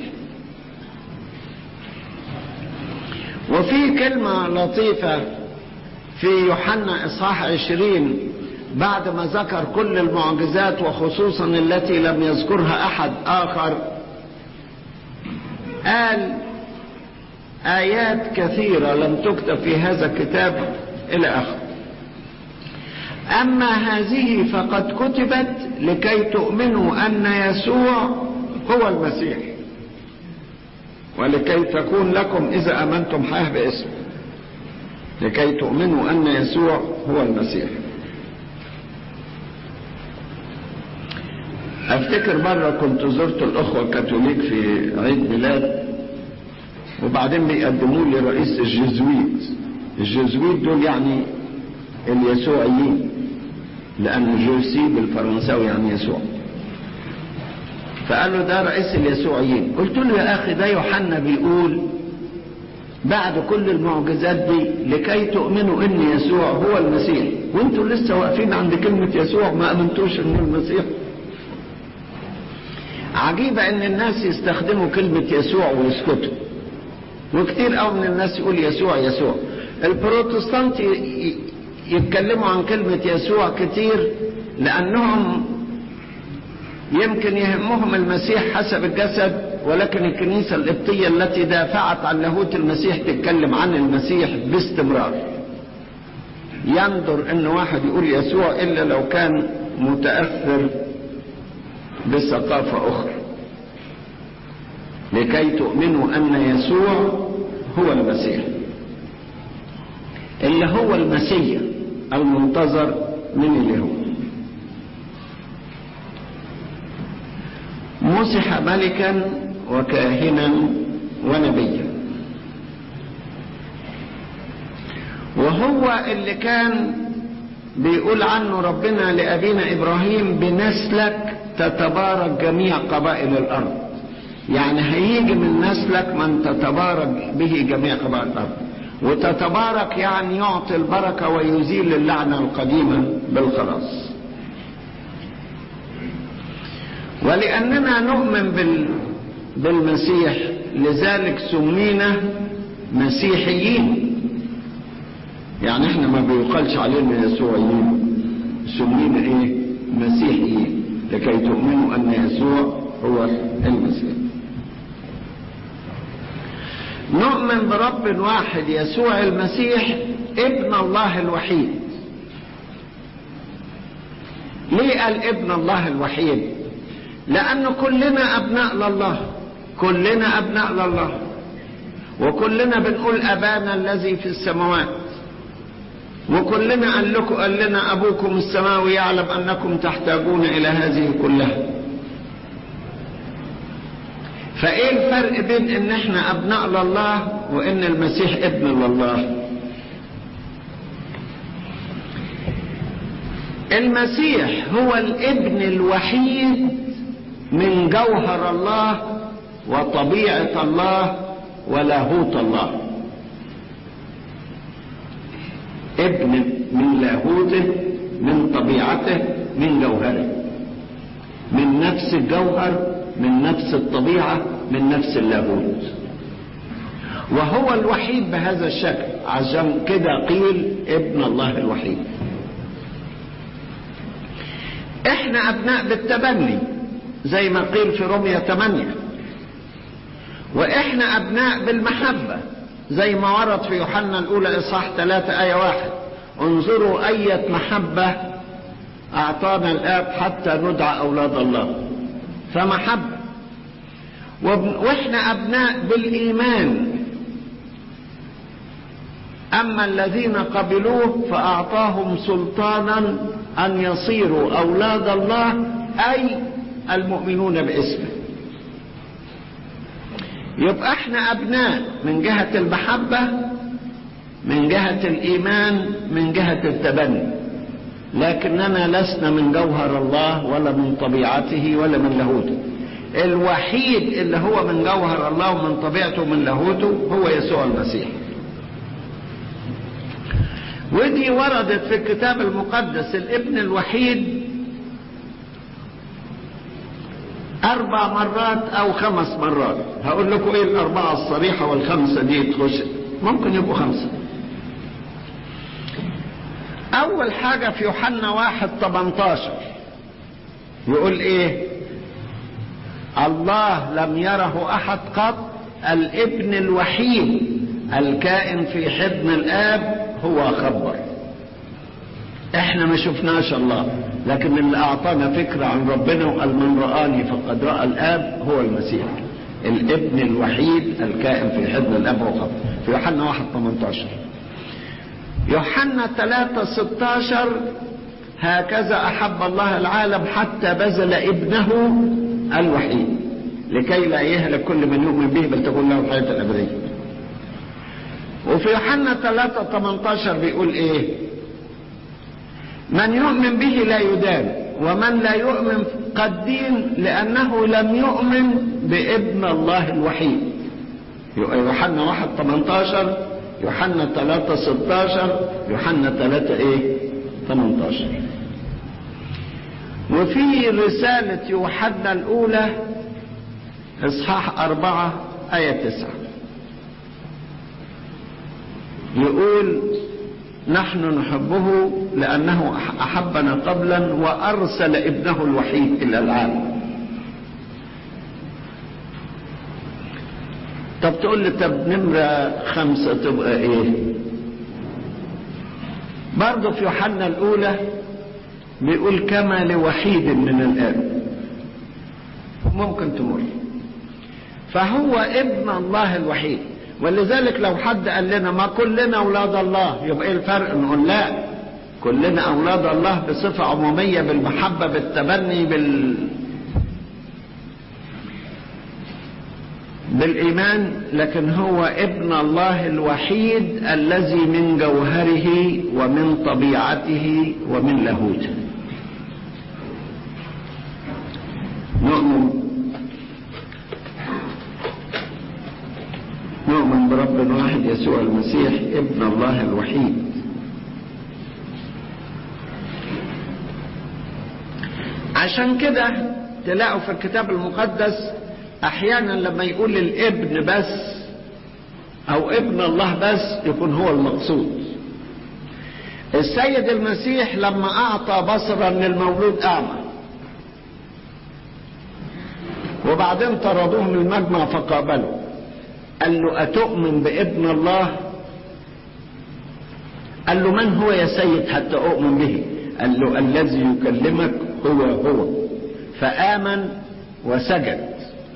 وفي كلمة لطيفة في يوحنا إصحاح 20 بعد ما ذكر كل المعجزات وخصوصا التي لم يذكرها أحد آخر، قال آيات كثيرة لم تكتب في هذا الكتاب إلى آخره. أما هذه فقد كتبت لكي تؤمنوا أن يسوع هو المسيح، ولكي تكون لكم إذا آمنتم حياة باسمه. لكي تؤمنوا أن يسوع هو المسيح. أفتكر مرة كنت زرت الأخوة الكاثوليك في عيد ميلاد، وبعدين بيقدموا لي رئيس الجزويت. الجزويت دول يعني اليسوعيين، لأن جوسي بالفرنساوي يعني يسوع. فقال له ده رئيس اليسوعيين. قلت له يا أخي ده يوحنا بيقول بعد كل المعجزات دي لكي تؤمنوا ان يسوع هو المسيح، وانتوا لسه واقفين عند كلمة يسوع ما امنتوش انه المسيح. عجيبة ان الناس يستخدموا كلمة يسوع ويسكتوا، وكتير قوي من الناس يقول يسوع يسوع. البروتستانت يتكلموا عن كلمة يسوع كتير لانهم يمكن يهمهم المسيح حسب الجسد، ولكن الكنيسة القبطية التي دافعت عن لاهوت المسيح تتكلم عن المسيح باستمرار. يندر ان واحد يقول يسوع الا لو كان متأثر بثقافة اخرى. لكي تؤمنوا ان يسوع هو المسيح، اللي هو المسيح المنتظر من اليهود. مسح ملكا وكاهنا ونبيا، وهو اللي كان بيقول عنه ربنا لأبينا إبراهيم بنسلك تتبارك جميع قبائل الأرض. يعني هيجي من نسلك من تتبارك به جميع قبائل الأرض. وتتبارك يعني يعطي البركة ويزيل اللعنة القديمة بالخلاص. ولأننا نؤمن بالمسيح لذلك سمينا مسيحيين. يعني احنا ما بيقالش علينا يسوعيين، سمينا ايه؟ مسيحيين، لكي تؤمنوا ان يسوع هو المسيح. نؤمن برب واحد يسوع المسيح ابن الله الوحيد. ليه قال ابن الله الوحيد؟ لأن كلنا أبناء لله، كلنا أبناء لله، وكلنا بنقول أبانا الذي في السماوات، وكلنا قال لنا أبوكم السماوي يعلم أنكم تحتاجون إلى هذه كلها. فإيه الفرق بين إن إحنا أبناء لله وإن المسيح ابن لله؟ المسيح هو الابن الوحيد من جوهر الله وطبيعة الله ولاهوت الله. ابن من لاهوته، من طبيعته، من جوهره، من نفس الجوهر، من نفس الطبيعة، من نفس اللاهوت، وهو الوحيد بهذا الشكل. عشان كده قيل ابن الله الوحيد. احنا ابناء بالتبني زي ما قيل في رومية 8، واحنا ابناء بالمحبة زي ما ورد في يوحنا الاولى اصحاح 3 آية 1: انظروا اية محبة اعطانا الاب حتى ندعى اولاد الله. فمحبة. واحنا ابناء بالايمان. اما الذين قبلوه فاعطاهم سلطانا ان يصيروا اولاد الله، اي المؤمنون باسمه. يبقى احنا ابناء من جهة المحبة، من جهة الايمان، من جهة التبني. لكننا لسنا من جوهر الله ولا من طبيعته ولا من لاهوته. الوحيد اللي هو من جوهر الله ومن طبيعته ومن لاهوته هو يسوع المسيح. ودي وردت في الكتاب المقدس. الابن الوحيد 4 مرات او 5 مرات. هقول لكم ايه ال4 الصريحة وال5 دي تخش ممكن يبقوا 5. اول حاجة في يوحنا 1:18 يقول ايه؟ الله لم يره احد قط، الابن الوحيد الكائن في حضن الاب هو خبر. احنا ما شفناش الله، لكن اللي اعطانا فكرة عن ربنا وقال من رآني فقد رأى الاب هو المسيح. الابن الوحيد الكائن في حضن الاب هو خبر، في يوحنا 1:18. يوحنا 3:16 هكذا احب الله العالم حتى بذل ابنه الوحيد لكي لا يهلك كل من يؤمن به بل تكون له الحياة الابدية. وفي يوحنا 3:18 بيقول ايه؟ من يؤمن به لا يدان، ومن لا يؤمن قد دين لانه لم يؤمن بابن الله الوحيد. يوحنا 1:18، يوحنا 3:16، يوحنا 3:18. وفي رسالة يوحنا الأولى إصحاح 4:9 يقول نحن نحبه لأنه أحبنا قبلا وأرسل ابنه الوحيد إلى العالم. طب تقول لي طب نمرة 5 تبقى ايه؟ برضه في يوحنا الأولى بيقول كما لوحيد من الآب. ممكن تمر. فهو ابن الله الوحيد. ولذلك لو حد قال لنا ما كلنا أولاد الله، يبقى ايه الفرق؟ نقول لا، كلنا أولاد الله بصفة عمومية، بالمحبة، بالتبني، بالإيمان، لكن هو ابن الله الوحيد الذي من جوهره ومن طبيعته ومن لاهوته. نؤمن برب واحد يسوع المسيح ابن الله الوحيد. عشان كده تلاقوا في الكتاب المقدس احيانا لما يقول الابن بس او ابن الله بس يكون هو المقصود. السيد المسيح لما اعطى بصرا للمولود اعمى وبعدين طردوه من المجمع فقابله، قال له اتؤمن بابن الله؟ قال له من هو يا سيد حتى اؤمن به؟ قال له الذي يكلمك هو. فآمن وسجد.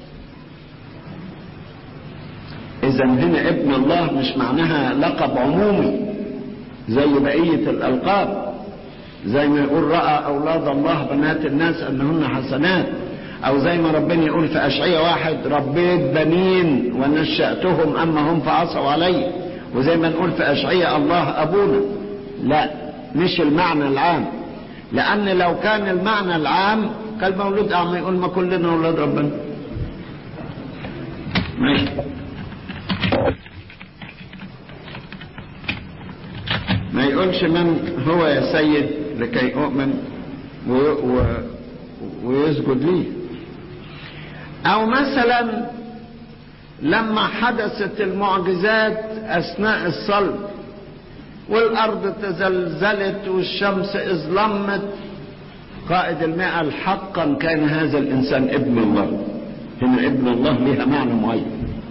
إذا هنا ابن الله مش معناها لقب عمومي زي بقية الألقاب، زي ما يقول رأى أولاد الله بنات الناس أنهن حسنات، أو زي ما ربنا يقول في أشعياء 1 ربيت بنين ونشأتهم أما هم فعصوا علي، وزي ما نقول في أشعياء الله أبونا. لا، مش المعنى العام، لأن لو كان المعنى العام كان مولود أعمى يقول ما كلنا أولاد ربنا. ماشي. ما يقولش من هو يا سيد لكي أؤمن ويسجد لي. أو مثلا لما حدثت المعجزات أثناء الصلب والأرض تزلزلت والشمس اظلمت، قائد المئة حقا كان هذا الإنسان ابن الله. هنا ابن الله لها معنى معين.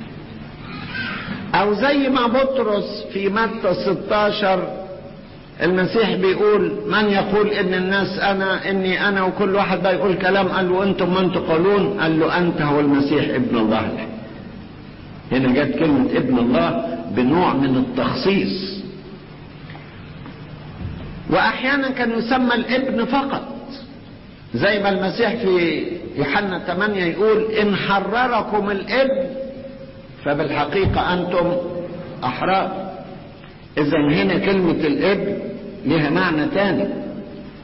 أو زي ما بطرس في متى 16 المسيح بيقول من يقول إن الناس إني أنا، وكل واحد بقى يقول كلام، قال له أنتم من تقولون؟ قال له أنت هو المسيح ابن الله. هنا جت كلمة ابن الله بنوع من التخصيص. وأحيانا كان يسمى الابن فقط، زي ما المسيح في يوحنا 8 يقول إن حرركم الابن فبالحقيقة أنتم أحرار. إذا هنا كلمة الابن لها معنى تاني،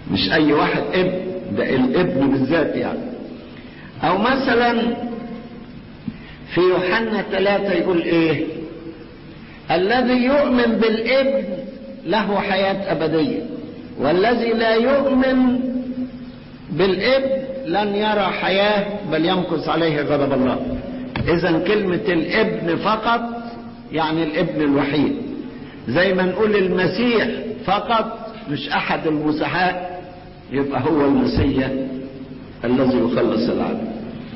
مش اي واحد ابن، ده الابن بالذات يعني. او مثلا في يوحنا 3 يقول ايه؟ الذي يؤمن بالابن له حياة ابدية، والذي لا يؤمن بالابن لن يرى حياة بل يمكث عليه غضب الله. اذا كلمة الابن فقط يعني الابن الوحيد، زي ما نقول المسيح فقط مش احد المسيحاء، يبقى هو المسيح الذي يخلص العالم.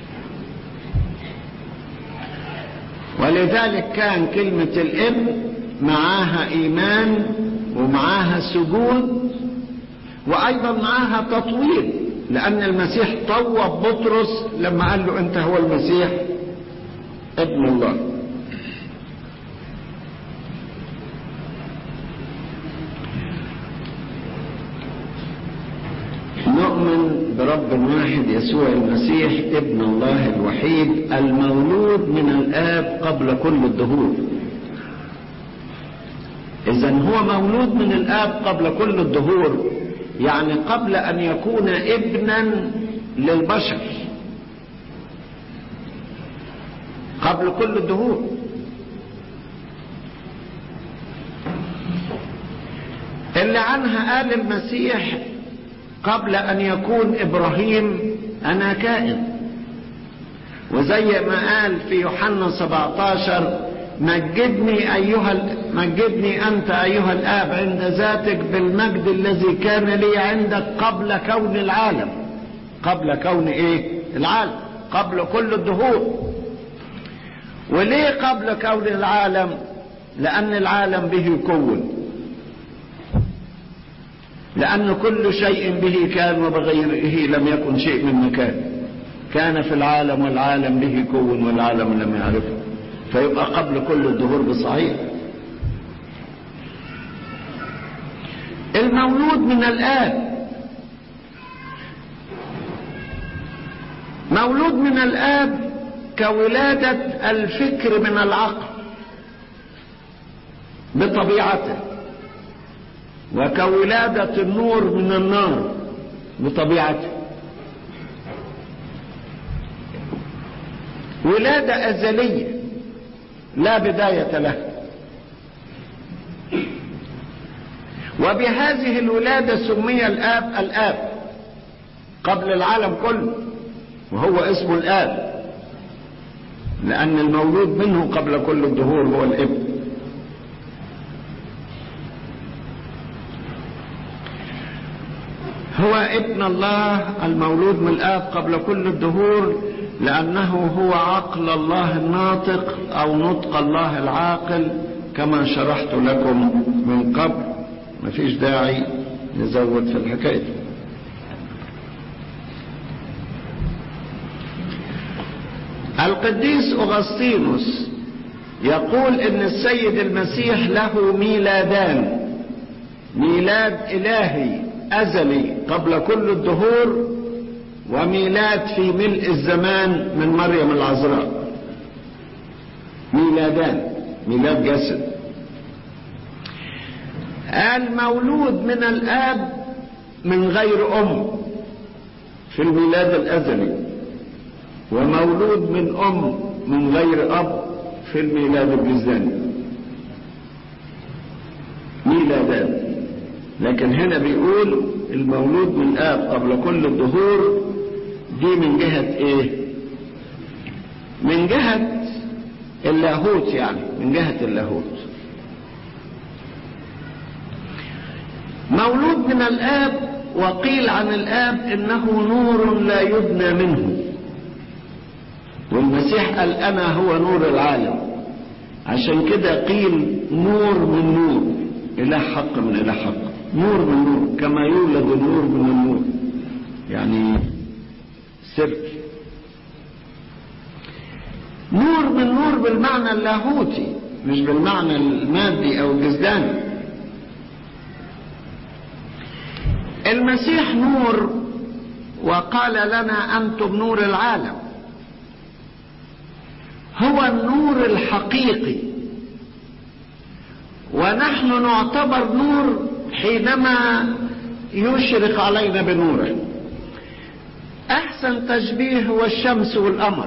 ولذلك كان كلمة الابن معاها ايمان ومعاها سجود وايضا معاها تطويل، لان المسيح طوب بطرس لما قال له انت هو المسيح ابن الله. نؤمن برب واحد يسوع المسيح ابن الله الوحيد المولود من الآب قبل كل الدهور. إذن هو مولود من الآب قبل كل الدهور، يعني قبل أن يكون ابنا للبشر، قبل كل الدهور. اللي عنها قال المسيح قبل أن يكون إبراهيم أنا كائن. وزي ما قال في يوحنا 17 مجدني أنت أيها الآب عند ذاتك بالمجد الذي كان لي عندك قبل كون العالم. قبل كون إيه؟ العالم، قبل كل الدهور. وليه قبل كون العالم؟ لأن العالم به كون، لأن كل شيء به كان وبغيره لم يكن شيء من مكان. كان في العالم والعالم به كون والعالم لم يعرفه، فيبقى قبل كل الدهور بصحيح. المولود من الآب، مولود من الآب كولادة الفكر من العقل بطبيعته، وكولادة النور من النار بطبيعته. ولادة أزلية لا بداية لها. وبهذه الولادة سمي الآب قبل العالم كله، وهو اسمه الآب لأن المولود منه قبل كل الدهور هو الابن. هو ابن الله المولود من الآب قبل كل الدهور، لأنه هو عقل الله الناطق أو نطق الله العاقل كما شرحت لكم من قبل. مفيش داعي نزود في الحكاية. القديس أغسطينوس يقول إن السيد المسيح له ميلادان: ميلاد إلهي أزلي قبل كل الدهور، وميلاد في ملء الزمان من مريم العذراء. ميلادان، ميلاد جسد. المولود من الآب من غير أم في الميلاد الأزلي، ومولود من أم من غير أب في الميلاد الجزداني. ميلادان. لكن هنا بيقول المولود من الآب قبل كل الدهور، دي من جهة ايه؟ من جهة اللاهوت، يعني من جهة اللاهوت. مولود من الآب، وقيل عن الآب إنه نور لا يدنى منه، والمسيح قال أنا هو نور العالم، عشان كده قيل نور من نور، إله حق من إله حق. نور من نور، كما يولد النور من النور، يعني سر. نور من نور بالمعنى اللاهوتي، مش بالمعنى المادي أو الجسداني. المسيح نور، وقال لنا أنتم نور العالم. هو النور الحقيقي، ونحن نعتبر نور حينما يشرق علينا بنوره. احسن تشبيه هو الشمس والقمر.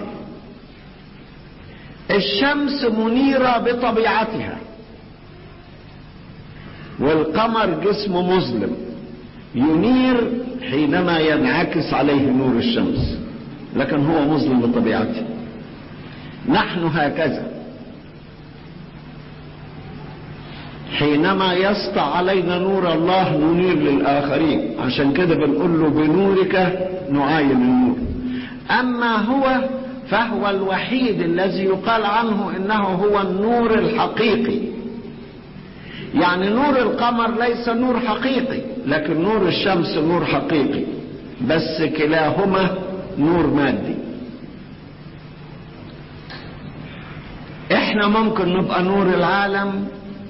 الشمس منيرة بطبيعتها، والقمر جسم مظلم ينير حينما ينعكس عليه نور الشمس، لكن هو مظلم بطبيعته. نحن هكذا، حينما يسطع علينا نور الله ننير للآخرين. عشان كده بنقول له بنورك نعاين النور. أما هو فهو الوحيد الذي يقال عنه إنه هو النور الحقيقي. يعني نور القمر ليس نور حقيقي، لكن نور الشمس نور حقيقي، بس كلاهما نور مادي. احنا ممكن نبقى نور العالم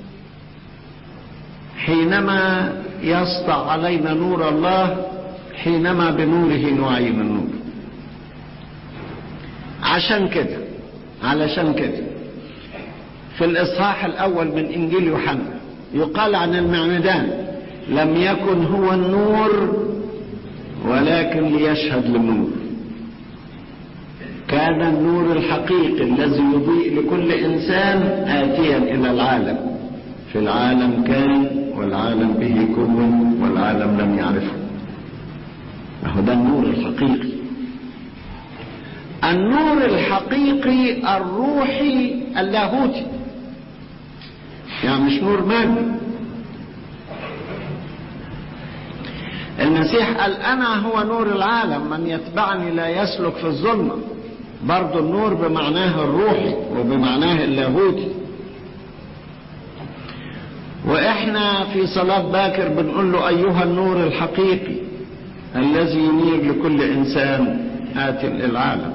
حينما يسطع علينا نور الله، حينما بنوره نعاين النور. علشان كده في الإصحاح الأول من إنجيل يوحنا يقال عن المعمدان: لم يكن هو النور ولكن ليشهد للنور. كان النور الحقيقي الذي يضيء لكل إنسان آتيا إلى العالم. في العالم كان والعالم به كون والعالم لم يعرفه. هو ده النور الحقيقي. النور الحقيقي الروحي اللاهوتي، يعني مش نور مادي. المسيح قال: أنا هو نور العالم، من يتبعني لا يسلك في الظلمة. برضو النور بمعناه الروحي وبمعناه اللاهوتي. وإحنا في صلاة باكر بنقول له: أيها النور الحقيقي الذي ينير لكل إنسان آت العالم.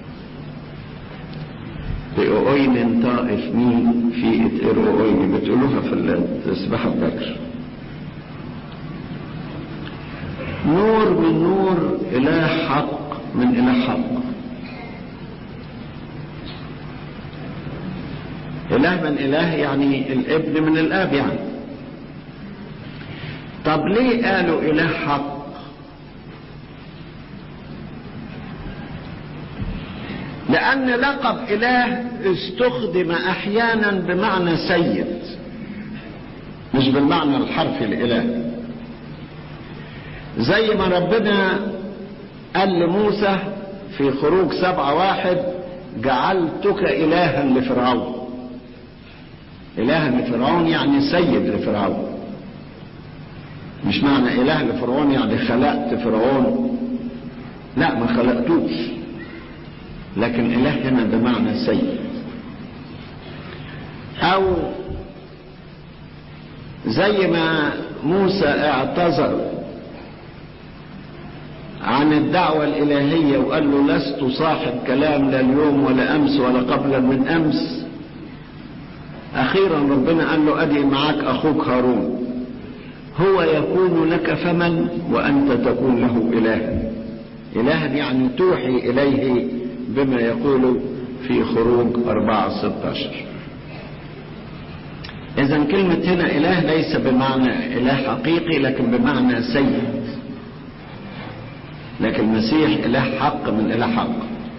بأوين طائف مين في إتئر بتقولوها في التسبيحة باكر. نور من نور، إله حق من إله حق. إله من إله يعني الابن من الآب يعني. طب ليه قالوا إله حق؟ لأن لقب إله استخدم أحيانا بمعنى سيد، مش بالمعنى الحرفي لإله. زي ما ربنا قال لموسى في خروج 7:1: جعلتك إلها لفرعون. إلها لفرعون يعني سيد لفرعون. مش معنى إله لفرعون يعني خلقت فرعون، لا، ما خلقتوش، لكن إله هنا بمعنى سيد. أو زي ما موسى اعتذر عن الدعوة الإلهية وقال له: لست صاحب كلام لا اليوم ولا أمس ولا قبل من أمس. أخيرا ربنا قال له: أدي معك أخوك هارون، هو يكون لك فما وأنت تكون له إلها. إلها يعني توحي إليه بما يقول في خروج 4:16. إذن كلمة هنا إله ليس بمعنى إله حقيقي، لكن بمعنى سيد. لكن المسيح إله حق من إله حق.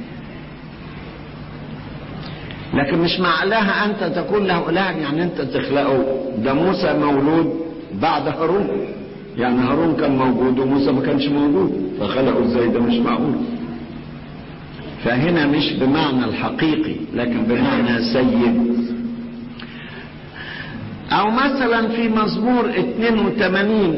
لكن مش مع إله أنت تكون له إله يعني أنت تخلقه. ده موسى مولود بعد هارون، يعني هارون كان موجود وموسى ما كانش موجود، فخلقه ازاي؟ ده مش معقول. فهنا مش بمعنى الحقيقي لكن بمعنى سيد. او مثلا في مزمور 82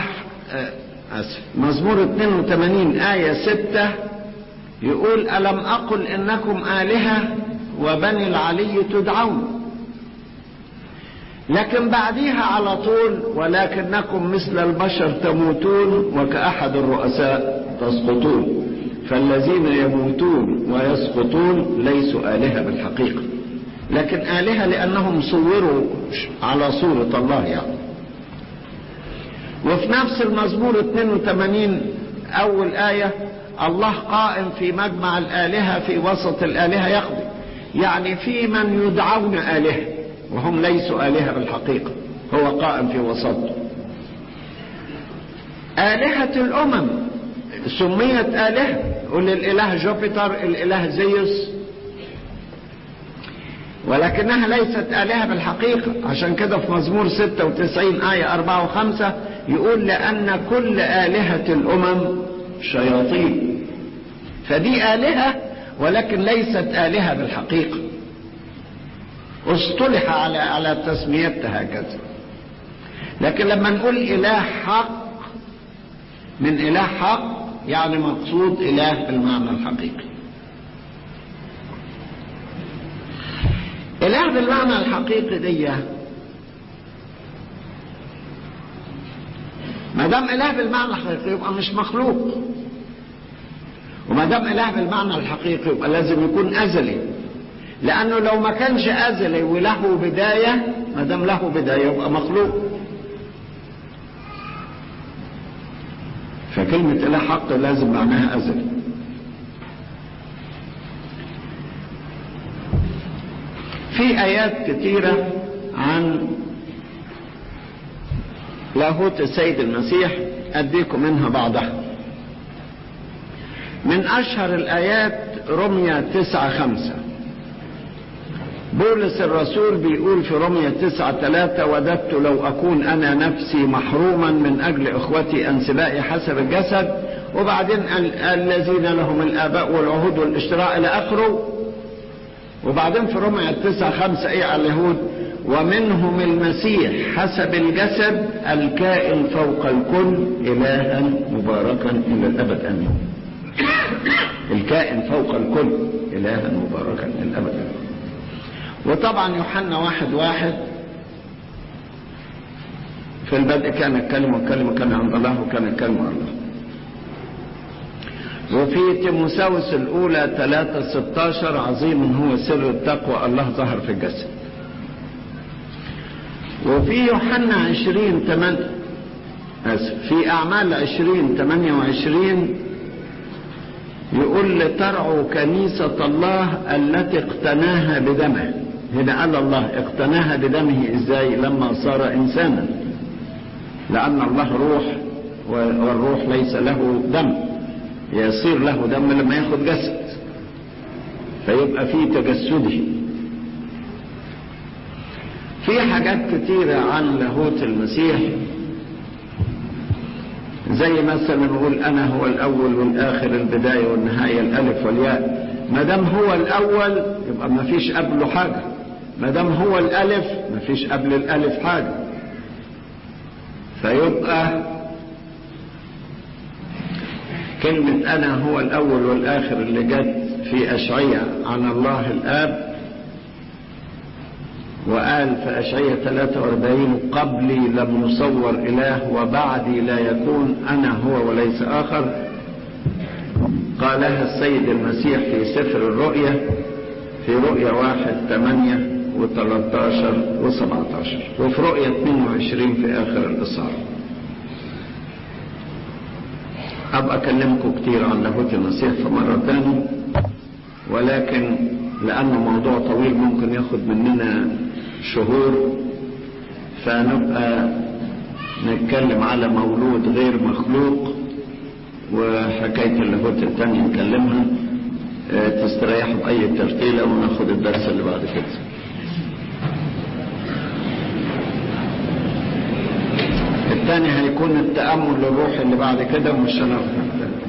مزمور 82 آية 6 يقول: ألم أقل إنكم آلهة وبني العلي تدعون. لكن بعديها على طول: ولكنكم مثل البشر تموتون وكأحد الرؤساء تسقطون. فالذين يموتون ويسقطون ليسوا آلهة بالحقيقة، لكن آلهة لأنهم صوروا على صورة الله يعني. وفي نفس المزمور 82 أول آية: الله قائم في مجمع الآلهة في وسط الآلهة يقضي. يعني في من يدعون آلهة وهم ليسوا آلهة بالحقيقة، هو قائم في وسطه. آلهة الأمم سميت آلهة، يقول الإله جوبيتر، الإله زيوس، ولكنها ليست آلهة بالحقيقة. عشان كده في مزمور 96 آية 4 و5 يقول لأن كل آلهة الأمم شياطين. فدي آلهة ولكن ليست آلهة بالحقيقة، اصطلح على تسميتها هكذا. لكن لما نقول إله حق، من إله حق يعني مقصود إله بالمعنى الحقيقي. إله بالمعنى الحقيقي دي، ما دام إله بالمعنى الحقيقي يبقى مش مخلوق، وما دام إله بالمعنى الحقيقي يبقى لازم يكون أزلي، لأنه لو ما كانش أزلي وله بداية، ما دام له بداية يبقى مخلوق. فكلمة إله حق لازم معناها أزلي. في آيات كثيرة عن لاهوت السيد المسيح، أديكم منها بعضها. من أشهر الآيات رمية 9:5، بولس الرسول بيقول في رمية 9:3 وددت لو أكون أنا نفسي محروما من أجل إخوتي أنسبائي حسب الجسد، وبعدين الذين لهم الآباء والعهود والاشتراء إلى آخره. وبعدين في رمية 9:5 إيه على اليهود؟ ومنهم المسيح حسب الجسد الكائن فوق الكل إلها مباركا إلى الأبد آمين. الكائن فوق الكل إلها مباركا إلى الأبد آمين. وطبعا يوحنا 1:1 في البدء كان الكلمة والكلمة كان عند الله وكان الكلمة الله. وفي تيموثاوس الأولى 3:16 عظيم هو سر التقوى الله ظهر في الجسد. وفي يوحنا 20:8 في أعمال 20:28 يقول لترعوا كنيسة الله التي اقتناها بدمه. هنا قال الله اقتناها بدمه ازاي؟ لما صار انسانا، لان الله روح والروح ليس له دم، يصير له دم لما ياخد جسد، فيبقى في تجسده. في حاجات كتيرة عن لاهوت المسيح، زي مثلا نقول انا هو الاول والاخر البداية والنهاية الالف والياء. ما دام هو الاول يبقى ما فيش قبله حاجة، ما دام هو الالف ما فيش قبل الالف حاجة. فيبقى كلمة انا هو الاول والاخر اللي جت في اشعياء عن الله الاب، وقال في أشعياء 43 قبلي لم يصور إله وبعدي لا يكون أنا هو وليس آخر. قالها السيد المسيح في سفر الرؤيا في رؤيا 1:8 و13 و17، وفي رؤيا 22 في آخر الإصحاح. أبقى أكلمكم كتير عن لاهوت المسيح في مرة تانية، ولكن لأنه موضوع طويل ممكن ياخد مننا شهور، فنبقى نتكلم على مولود غير مخلوق، وحكاية اللاهوت التانية نكلمها. تستريحوا بأي ترتيلة وناخد الدرس اللي بعد كده. الثاني هيكون التأمل للروح اللي بعد كده، ومش هنفهم الثاني.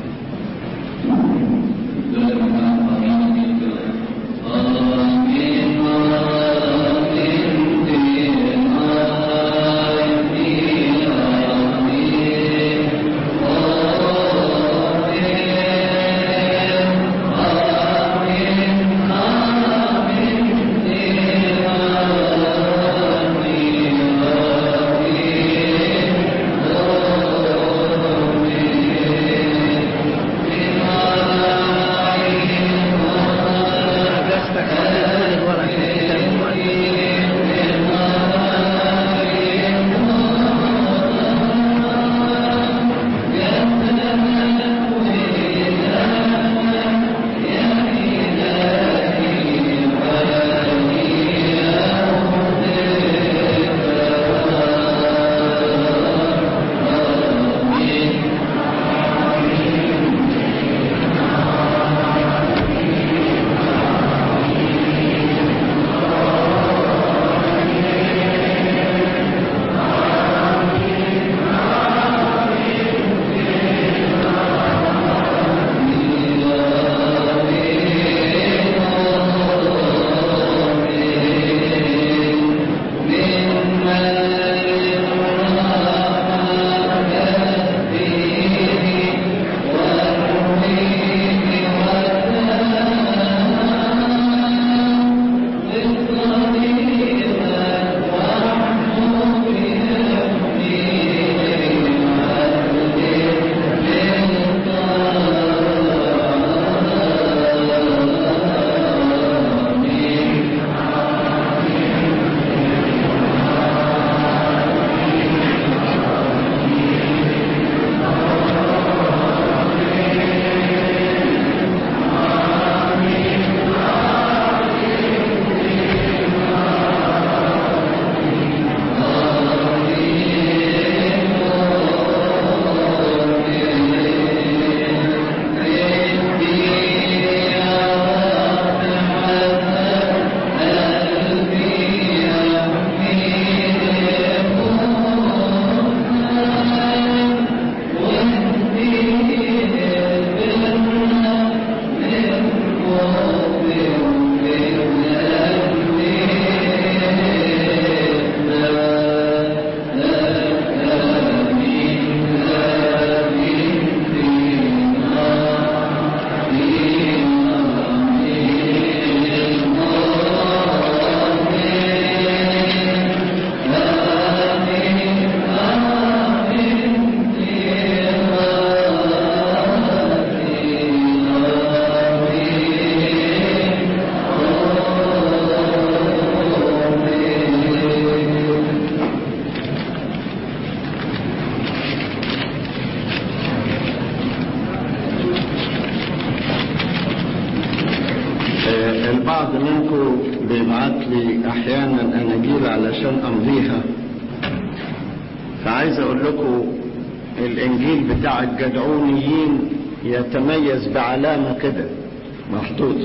البعض منكم بيبعت لي احيانا اناجيل علشان امضيها، فعايز اقول لكم الانجيل بتاع الجدعونيين يتميز بعلامة كده محطوطة،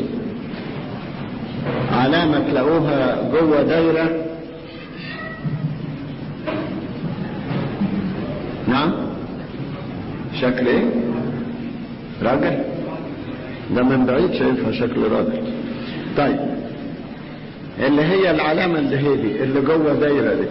علامة تلاقوها جوه دايرة. نعم، شكل ايه؟ راجل؟ ده من بعيد شايفها شكل راجل. طيب، اللي هي العلامة اللي هي دي اللي جوه دايرة دي،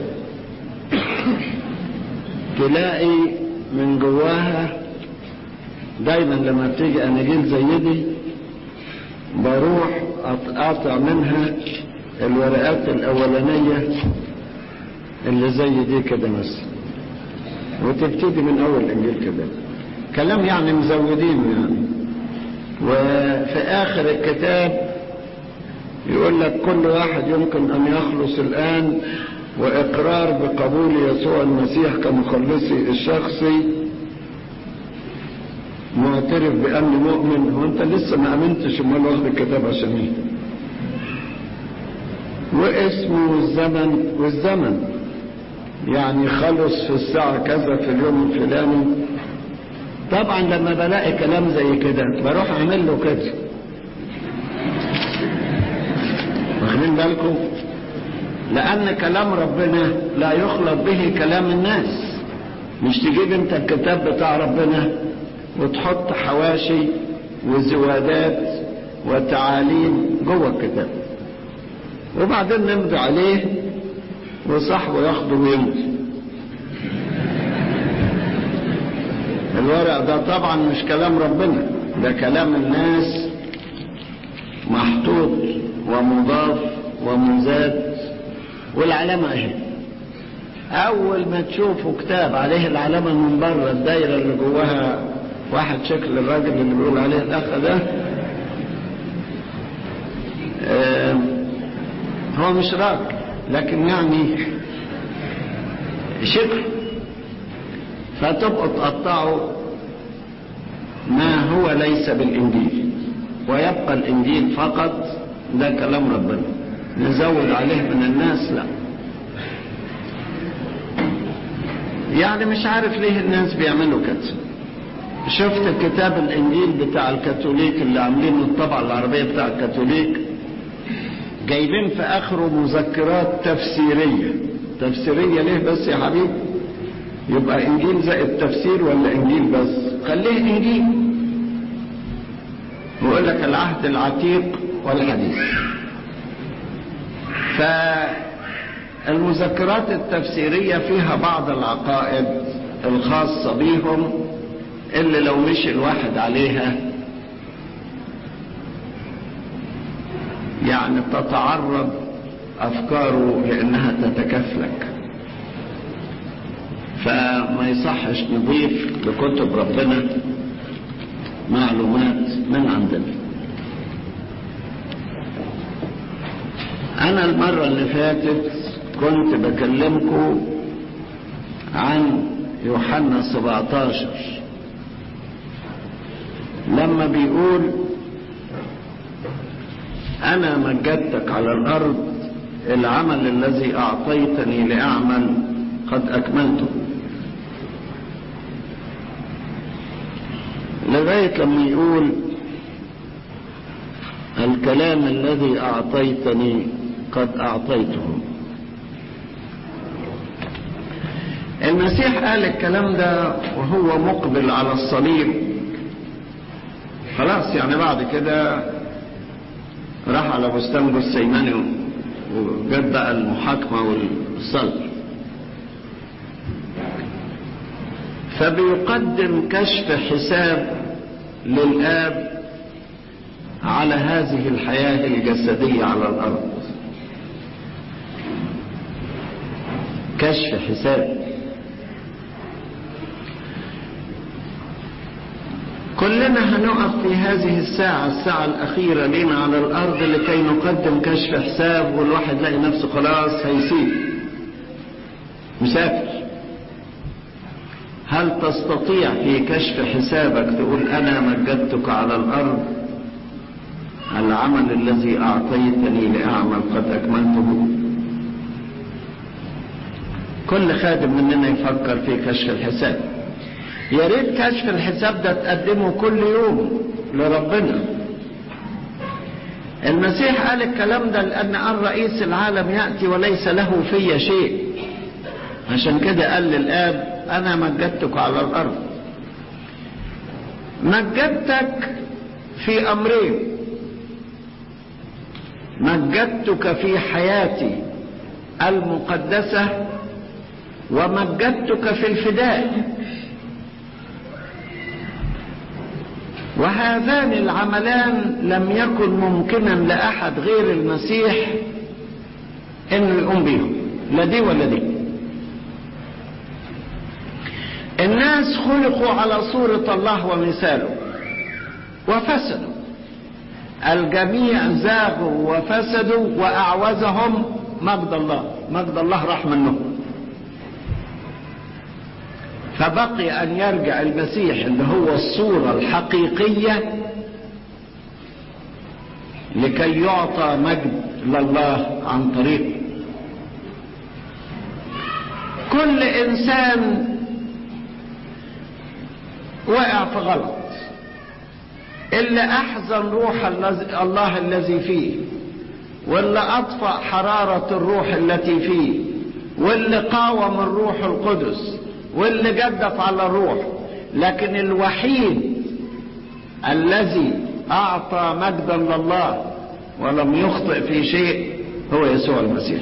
تلاقي من جواها دايما لما بتيجي اناجيل زي دي بروح اقطع منها الورقات الاولانية اللي زي دي كده مثلا، وتبتدي من اول انجيل كده، كلام يعني مزودين يعني. وفي اخر الكتاب يقول لك كل واحد يمكن ان يخلص الان، واقرار بقبول يسوع المسيح كمخلصي الشخصي، معترف باني مؤمن. وانت لسه ما امنتش، امال واخد الكتاب عشان ايه؟ واسمه والزمن، والزمن يعني خلص في الساعة كذا في اليوم الفلاني. طبعا لما بلاقي كلام زي كده بروح اعمل له كده، واخدين بالكم؟ لان كلام ربنا لا يخلط به كلام الناس. مش تجيب انت الكتاب بتاع ربنا وتحط حواشي وزوادات وتعاليم جوه الكتاب وبعدين نمضي عليه وصاحبه ياخده ويمضي. الورق ده طبعا مش كلام ربنا، ده كلام الناس محطوط ومضاف ومزاد. والعلامة اهي، اول ما تشوفوا كتاب عليه العلامة من بره الدايرة اللي جواها واحد شكل الراجل اللي بيقول عليه الاخ ده، هو مش راجل لكن يعني شكل، فتبقوا تقطعوا ما هو ليس بالانجيل ويبقى الانجيل فقط ده كلام ربنا. نزود عليه من الناس لا. يعني مش عارف ليه الناس بيعملوا كده. شفت كتاب الانجيل بتاع الكاثوليك اللي عاملينه الطبعة العربية بتاع الكاثوليك، جايبين في اخره مذكرات تفسيرية. تفسيرية ليه بس يا حبيبي؟ يبقى انجيل زائد تفسير ولا انجيل بس؟ خليه انجيل. ويقول لك العهد العتيق والحديث. فالمذكرات التفسيرية فيها بعض العقائد الخاصة بيهم اللي لو مشي الواحد عليها يعني تتعرض افكاره لانها تتكفلك. فما يصحش نضيف لكتب ربنا معلومات من عندنا. انا المرة اللي فاتت كنت بكلمكم عن يوحنا 17 لما بيقول انا مجدتك على الارض، العمل الذي اعطيتني لاعمل قد اكملته، لغاية لما يقول الكلام الذي اعطيتني قد اعطيته. المسيح قال الكلام ده وهو مقبل على الصليب، خلاص يعني بعد كده راح على بستان جثيماني وجد بقى المحاكمة والصلب. فبيقدم كشف حساب للآب على هذه الحياة الجسدية على الأرض. كشف حساب. كلنا هنقف في هذه الساعة الأخيرة لنا على الأرض لكي نقدم كشف حساب، والواحد لاقي نفسه خلاص هيسيب مسافر. هل تستطيع في كشف حسابك تقول أنا مجدتك على الأرض العمل الذي أعطيتني لأعمل قد أكملته. كل خادم مننا يفكر في كشف الحساب. يا ريت كشف الحساب ده تقدمه كل يوم لربنا. المسيح قال الكلام ده لأن قال رئيس العالم يأتي وليس له في شيء. عشان كده قال للآب أنا مجدتك على الأرض. مجدتك في أمرين: مجدتك في حياتي المقدسة، ومجدتك في الفداء. وهذان العملان لم يكن ممكنا لأحد غير المسيح انه يقوم بيهم، لا دي ولا دي. الناس خلقوا على صورة الله ومثاله وفسدوا، الجميع زاغوا وفسدوا وأعوزهم مجد الله. مجد الله راح منهم، فبقي أن يرجع المسيح اللي هو الصورة الحقيقية لكي يعطى مجد لله عن طريقه. كل إنسان وقع في غلط، اللي أحزن روح الله الذي فيه، واللي أطفأ حرارة الروح التي فيه، واللي قاوم الروح القدس، واللي جدف على الروح. لكن الوحيد الذي أعطى مجدا لله ولم يخطئ في شيء هو يسوع المسيح.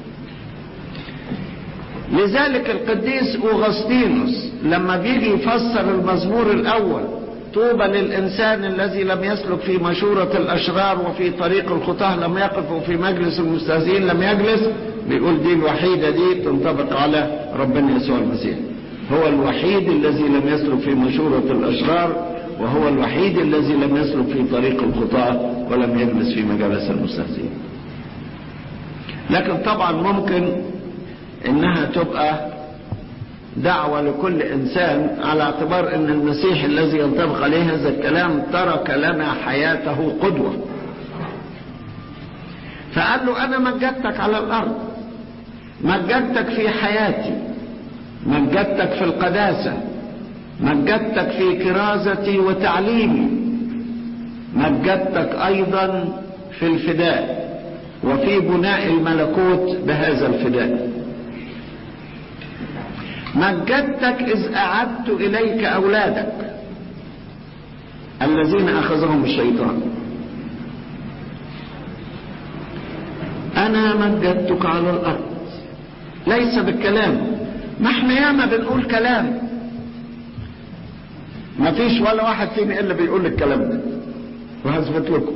لذلك القديس أوغسطينوس لما بيجي يفسر المزمور الأول: طوبى للإنسان الذي لم يسلك في مشورة الأشرار وفي طريق الخطاة لم يقف وفي مجلس المستهزئين لم يجلس، بيقول دي الوحيدة دي تنطبق على ربنا يسوع المسيح. هو الوحيد الذي لم يسلك في مشورة الأشرار، وهو الوحيد الذي لم يسلك في طريق الخطاة ولم يجلس في مجالس المستهزئين. لكن طبعا ممكن انها تبقى دعوة لكل انسان، على اعتبار ان المسيح الذي ينطبق عليه هذا الكلام ترك لنا حياته قدوة. فقال له انا مجدتك على الارض، مجدتك في حياتي، مجدتك في القداسة، مجدتك في كرازتي وتعليمي، مجدتك ايضا في الفداء وفي بناء الملكوت بهذا الفداء. مجدتك إذ أعدت إليك أولادك الذين أخذهم الشيطان. أنا مجدتك على الأرض، ليس بالكلام. ما احنا ياما بنقول كلام، ما فيش ولا واحد فينا إلا بيقول الكلام ده، وهثبت لكم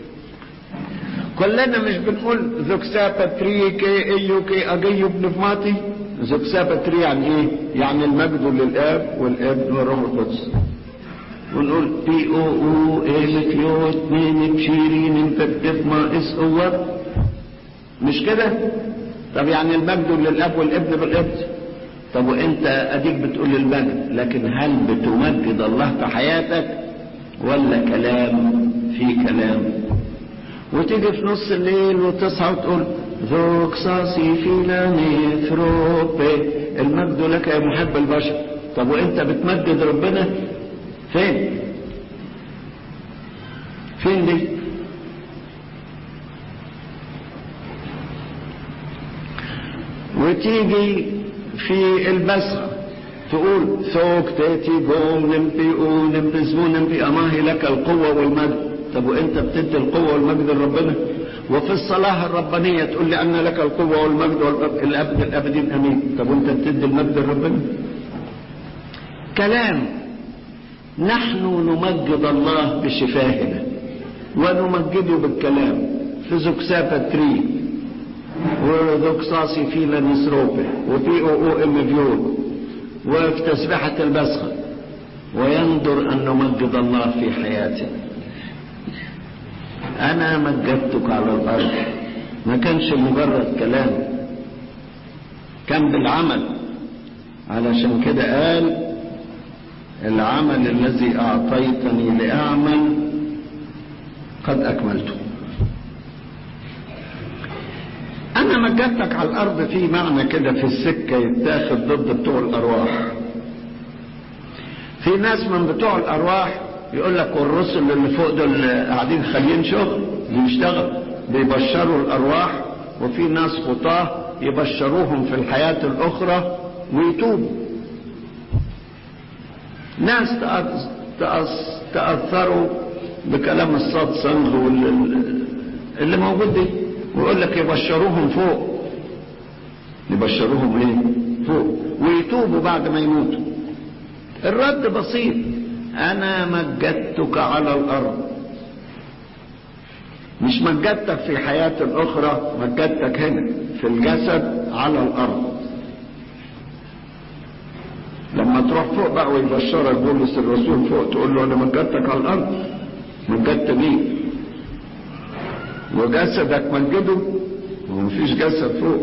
كلنا مش بنقول زوكسا باتريكي ايوكي اجيو بنفماتي. زوكسا باتري يعني ايه؟ يعني المجد للاب والابن والروح القدس. ونقول بي او او ايمك يوت مين بشيرين بتف ما اس اوت، مش كده؟ طب يعني المجد للاب والابن بالابن. طب وانت اديك بتقول المجد، لكن هل بتمجد الله في حياتك ولا كلام في كلام؟ وتيجي في نص الليل وتصحى وتقول ذوكساسي فيلاني ثروبي، المجد لك يا محب البشر. طب وانت بتمجد ربنا فين؟ فين دي؟ وتيجي في البسخة تقول ثوك تاتي بوم نمبي او نمبزمو نمبي اماهي لك القوة والمجد. طب وانت بتدي القوة والمجد لربنا؟ وفي الصلاة الربانية تقول لي أن لك القوة والمجد والأبد الأبدين أمين. طب وانت بتدي المجد لربنا؟ كلام. نحن نمجد الله بشفاهنا ونمجده بالكلام في زوكسابة تري وذوكساسي في لنسروبي وفي او امفيون وفي تسبحة البسخة، وينظر أن نمجد الله في حياتنا. أنا مجدتك على الأرض ما كانش مجرد كلام، كان بالعمل. علشان كده قال العمل الذي أعطيتني لأعمل قد أكملته. أنا مجدتك على الأرض في معنى كده في السكة يتاخد ضد بتوع الأرواح. في ناس من بتوع الأرواح يقول لك والرسل اللي فوق دول قاعدين خاليين شغل، بيشتغل بيبشروا الأرواح، وفي ناس خطاه يبشروهم في الحياة الأخرى ويتوبوا. ناس تأثروا بكلام الصاد صنغ اللي موجود دي، ويقول لك يبشروهم فوق. يبشروهم ايه؟ فوق، ويتوبوا بعد ما يموتوا. الرد بسيط: انا مجدتك على الارض. مش مجدتك في حياة الاخرى، مجدتك هنا في الجسد على الارض. لما تروح فوق بقى ويبشرك بولس الرسول فوق، تقول له انا مجدتك على الارض. مجدت بيه وجسدك مجده، ومفيش جسد فوق.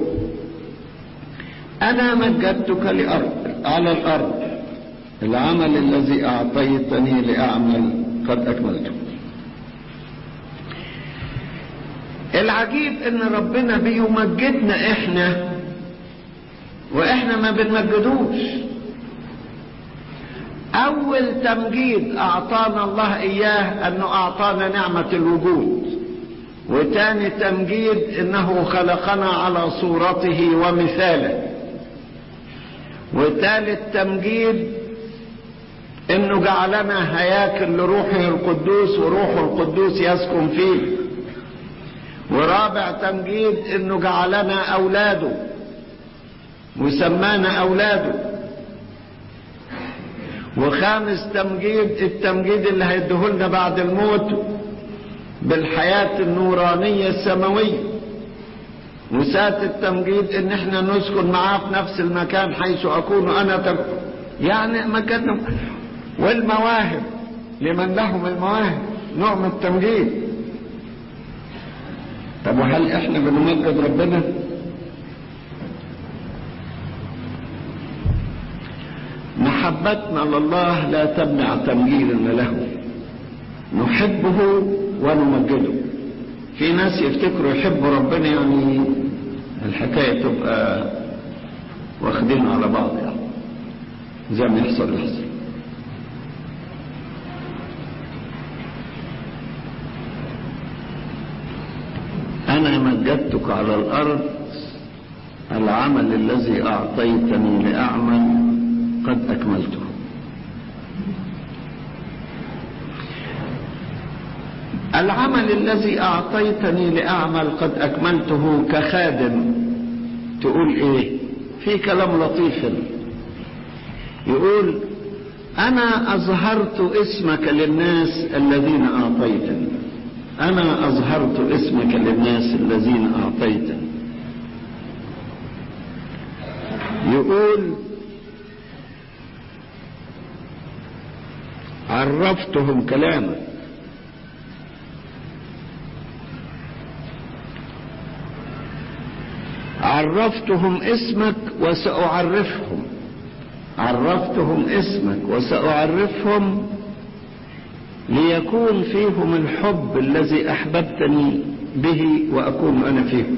انا مجدتك على الارض، العمل الذي اعطيتني لاعمل قد اكملته. العجيب ان ربنا بيمجدنا احنا واحنا ما بنمجدوش. اول تمجيد اعطانا الله اياه انه اعطانا نعمة الوجود، وتاني تمجيد انه خلقنا على صورته ومثاله، وثالث تمجيد انه جعلنا هياكل لروحه القدوس وروحه القدوس يسكن فيه، ورابع تمجيد انه جعلنا اولاده وسمانا اولاده، وخامس تمجيد التمجيد اللي هيديهولنا بعد الموت بالحياة النورانية السماوية، وسادس التمجيد ان احنا نسكن معاه في نفس المكان حيث اكون انا يعني مكاننا. والمواهب لمن لهم المواهب نوع من التمجيد. طب وهل احنا بنمجد ربنا؟ محبتنا لله لا تمنع تمجيدنا له، نحبه ونمجده. في ناس يفتكروا يحبوا ربنا يعني الحكاية تبقى واخدين على بعض، يعني زي ما يحصل. أنا مجدتك على الأرض، العمل الذي أعطيتني لأعمل قد أكملته. العمل الذي أعطيتني لأعمل قد أكملته كخادم. تقول إيه؟ في كلام لطيف يقول: أنا أظهرت اسمك للناس الذين أعطيتني. أنا أظهرت اسمك للناس الذين أعطيتني. يقول: عرفتهم كلامك، عرفتهم اسمك وسأعرفهم. عرفتهم اسمك وسأعرفهم ليكون فيهم الحب الذي أحببتني به وأكون أنا فيهم.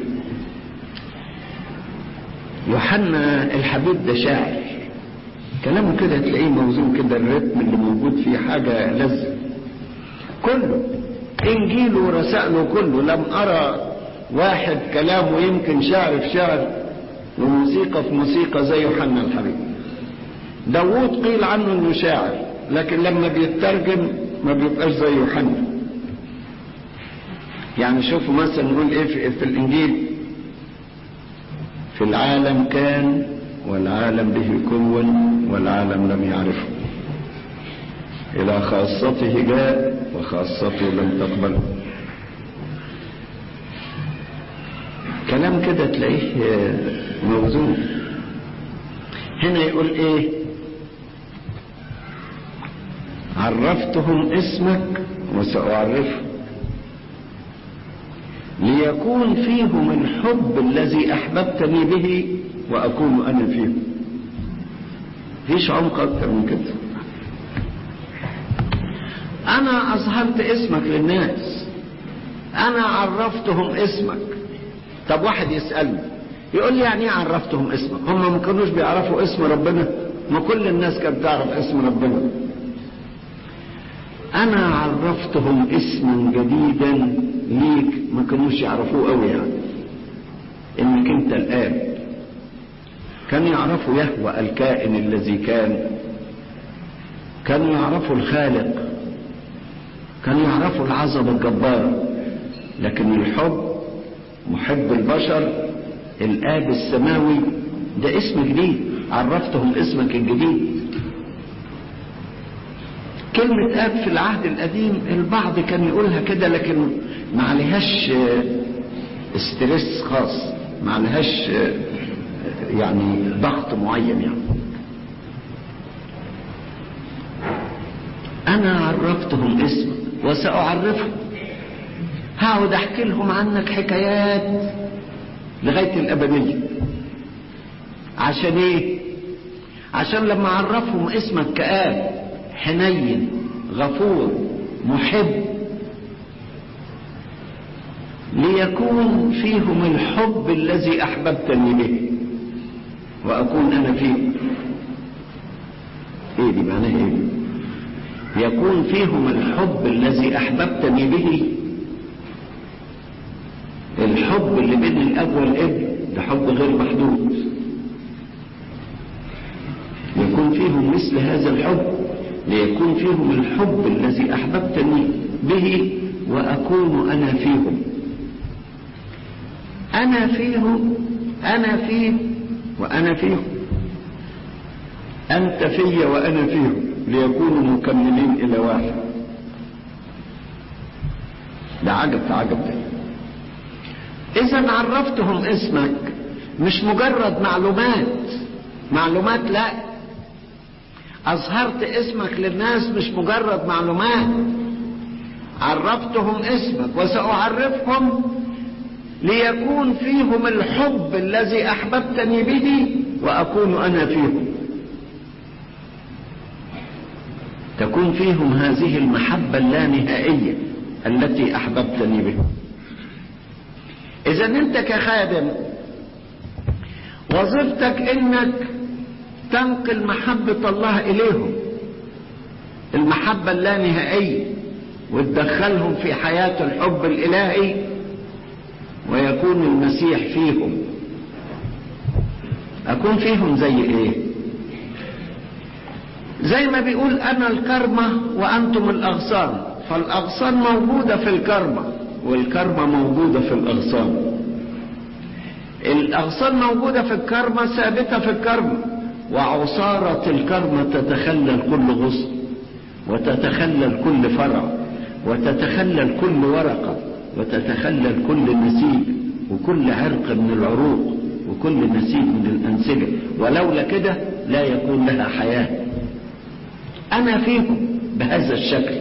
يوحنا الحبيب ده شاعر، كلامه كده تلاقيه موزون كده، الرتم اللي موجود فيه حاجة لذة. كله إنجيله ورسائله كله لم أرى واحد كلامه يمكن شعر في شعر وموسيقى في موسيقى زي يوحنا الحبيب. داوود قيل عنه انه شاعر، لكن لما بيترجم ما بيبقاش زي يوحنا. يعني شوفوا مثلا نقول ايه في الانجيل: في العالم كان والعالم به كون والعالم لم يعرفه، الى خاصته جاء وخاصته لم تقبله. كلام كده تلاقيه موزون. هنا يقول ايه: عرفتهم اسمك وسأعرفهم ليكون فيهم الحب الذي أحببتني به وأكون أنا فيهم. فيش عمق أكتر من كده. أنا أظهرت اسمك للناس، انا عرفتهم اسمك. طب واحد يسألني يقول لي يعني ايه عرفتهم اسمك؟ هم ما كانوش بيعرفوا اسم ربنا؟ ما كل الناس كانت تعرف اسم ربنا. انا عرفتهم اسما جديدا ليك ما كانوش يعرفوه قوي، يعني انك انت الآب. كانوا يعرفوا يهوى الكائن الذي كانوا يعرفوا الخالق، كانوا يعرفوا العظمة الجبار، لكن الحب، محب البشر، الآب السماوي، ده اسم جديد. عرفتهم اسمك الجديد. كلمة آب في العهد القديم البعض كان يقولها كده، لكن ما عليهاش استرس خاص، ما عليهاش يعني ضغط معين. يعني أنا عرفتهم اسمك وسأعرفهم. هقعد أحكي لهم عنك حكايات لغاية الأبدية. عشان إيه؟ عشان لما أعرفهم اسمك كآب حنين غفور محب، ليكون فيهم الحب الذي أحببتني به وأكون أنا فيهم. إيه دي معناها إيه؟ يكون فيهم الحب الذي أحببتني به. الحب اللي بين الأب والابن ده حب غير محدود. يكون فيهم مثل هذا الحب، ليكون فيهم الحب الذي أحببتني به وأكون أنا فيهم. أنا فيهم، أنا فيه وأنا فيهم. أنت في وأنا فيهم ليكونوا مكملين إلى واحد. ده عجب تعجب ده. إذا عرفتهم اسمك مش مجرد معلومات لا، أظهرت اسمك للناس مش مجرد معلومات. عرفتهم اسمك وسأعرفهم ليكون فيهم الحب الذي أحببتني به وأكون أنا فيهم. تكون فيهم هذه المحبة اللانهائية التي أحببتني بها. إذا أنت كخادم وظيفتك إنك تنقل محبة الله إليهم، المحبة اللانهائية، وتدخلهم في حياة الحب الإلهي ويكون المسيح فيهم. أكون فيهم زي إيه؟ زي ما بيقول أنا الكرمة وأنتم الأغصان، فالأغصان موجودة في الكرمة والكرمة موجودة في الأغصان. الأغصان موجودة في الكرمة، ثابتة في الكرمة، وعصارة الكرمة تتخلل كل غصن وتتخلل كل فرع وتتخلل كل ورقة وتتخلل كل نسيج وكل عرق من العروق وكل نسيج من الأنسجة، ولولا كده لا يكون لها حياة. أنا فيكم بهذا الشكل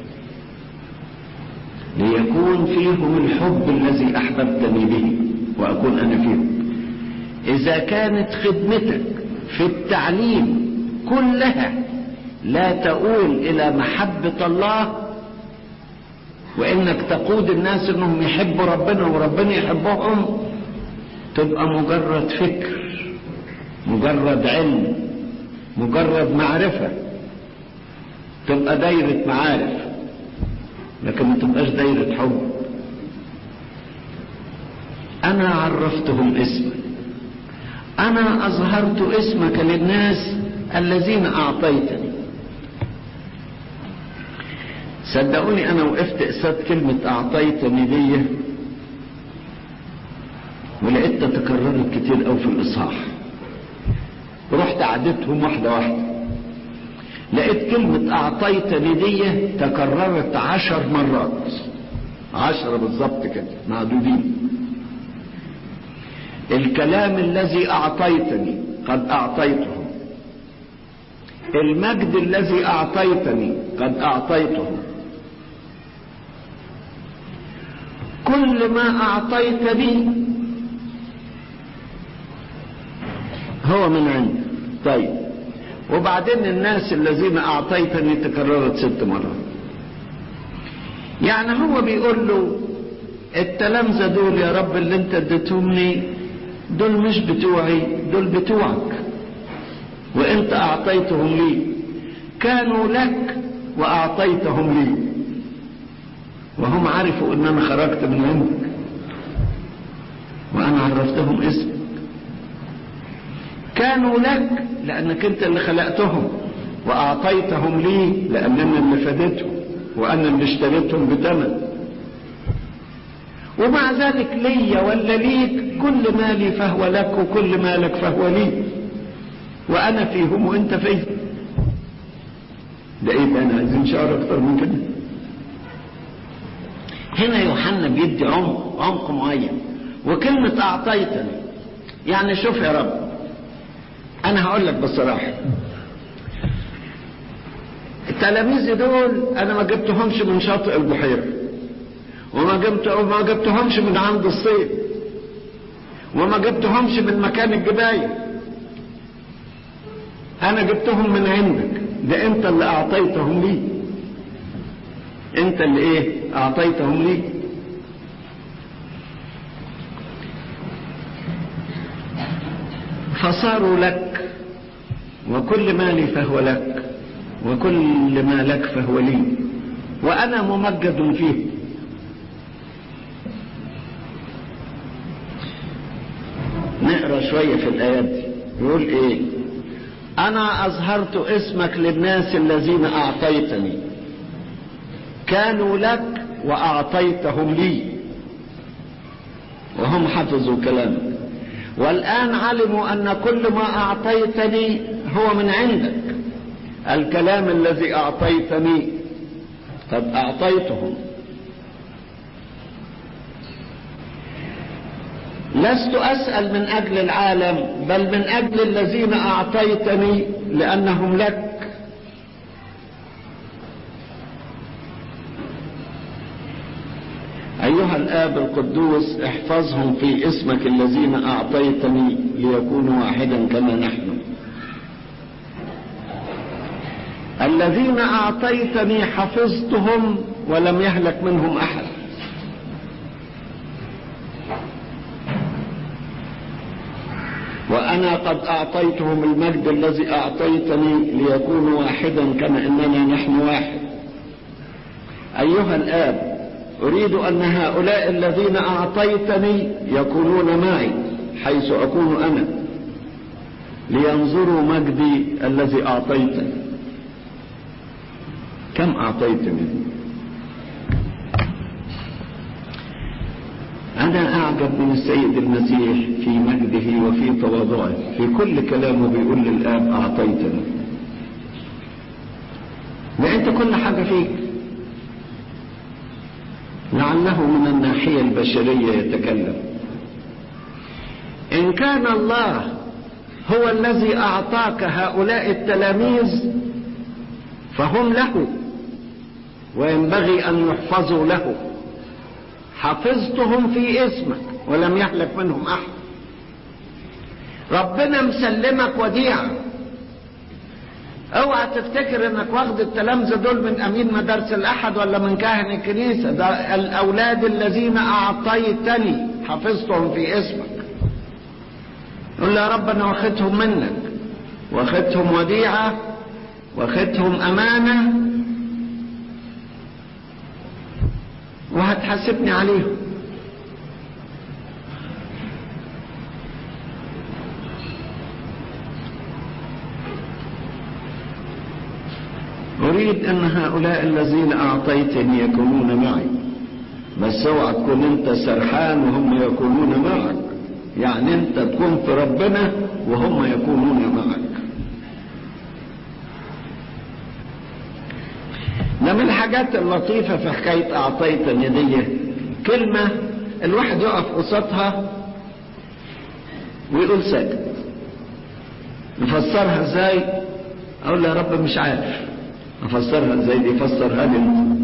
ليكون فيهم الحب الذي أحببتني به وأكون أنا فيهم. إذا كانت خدمتك في التعليم كلها لا تؤول إلى محبة الله، وإنك تقود الناس إنهم يحبوا ربنا وربنا يحبهم، تبقى مجرد فكر، مجرد علم، مجرد معرفة، تبقى دايرة معارف، لكن ما تبقاش دايرة حب. أنا عرفتهم اسمك، أنا أظهرت اسمك للناس الذين أعطيتني. صدقوني أنا وقفت قصاد كلمة أعطيتني دي ولقيتها تكررت كتير أوي في الإصحاح. رحت عدتهم واحدة واحدة، لقيت كلمة أعطيتني دي تكررت 10 مرات، 10 بالظبط كده معدودين. الكلام الذي أعطيتني قد أعطيته، المجد الذي أعطيتني قد أعطيته، كل ما أعطيتني هو من عندك. طيب، وبعدين الناس الذين أعطيتني تكررت 6 مرات. يعني هو بيقول له التلامذة دول يا رب اللي انت اديتهمني دول مش بتوعي، دول بتوعك، وانت اعطيتهم لي، كانوا لك واعطيتهم لي، وهم عرفوا ان انا خرجت من عندك وانا عرفتهم اسمك. كانوا لك لانك انت اللي خلقتهم، واعطيتهم لي لان انا اللي فديتهم وانا اللي اشتريتهم بثمن. ومع ذلك لي ولا ليك كل مالي فهو لك وكل مالك فهو لي، وانا فيهم وانت فيهم. ده ايه ده؟ انا عايزين شعر اكتر من كده. هنا يوحنا بيدي عمق معين. وكلمة اعطيتني يعني شوف يا رب، انا هقول لك بصراحة، التلاميذ دول انا ما جبتهمش من شاطئ البحيرة، وما جبتهمش من عند الصيد، وما جبتهمش من مكان الجباية، انا جبتهم من عندك. ده انت اللي اعطيتهم لي، انت اللي ايه اعطيتهم لي. فصاروا لك، وكل مالي فهو لك، وكل ما لك فهو لي، وانا ممجد فيه. نقرأ شوية في الآيات دي. يقول ايه؟ انا اظهرت اسمك للناس الذين اعطيتني، كانوا لك واعطيتهم لي، وهم حفظوا كلامك، والان علموا ان كل ما اعطيتني هو من عندك. الكلام الذي اعطيتني قد اعطيتهم. لست أسأل من أجل العالم، بل من أجل الذين أعطيتني لأنهم لك. أيها الآب القدوس، احفظهم في اسمك الذين أعطيتني ليكونوا واحدا كما نحن. الذين أعطيتني حفظتهم ولم يهلك منهم أحد. وأنا قد أعطيتهم المجد الذي أعطيتني ليكونوا واحدا كما إننا نحن واحد. أيها الآب، أريد أن هؤلاء الذين أعطيتني يكونون معي حيث أكون أنا، لينظروا مجدي الذي أعطيتني. كم أعطيتني؟ أنا أعجب من السيد المسيح في مجده وفي تواضعه، في كل كلامه بيقول للآب أعطيتني. وأنت كل حاجة فيك. لعله من الناحية البشرية يتكلم. إن كان الله هو الذي أعطاك هؤلاء التلاميذ فهم له وينبغي أن يحفظوا له. حفظتهم في اسمك ولم يهلك منهم أحد. ربنا مسلمك وديعة. اوعى تفتكر انك واخد التلامذة دول من امين مدارس الاحد ولا من كاهن الكنيسة. ده الاولاد الذين اعطيتني حفظتهم في اسمك. قل يا رب انا واخدهم منك، واخدهم وديعة، واخدهم امانة، وهتحاسبني عليهم. أريد أن هؤلاء الذين أعطيتني يكونون معي. بس اوعى تكون أنت سرحان وهم يكونون معك. يعني أنت تكون في ربنا وهم يكونون معك. ده من الحاجات اللطيفة في حكاية أعطيتني دي، كلمة الواحد يقف قصادها ويقول ساكت. نفسرها ازاي؟ اقول يا رب مش عارف افسرها ازاي دي، فسرها لي انت.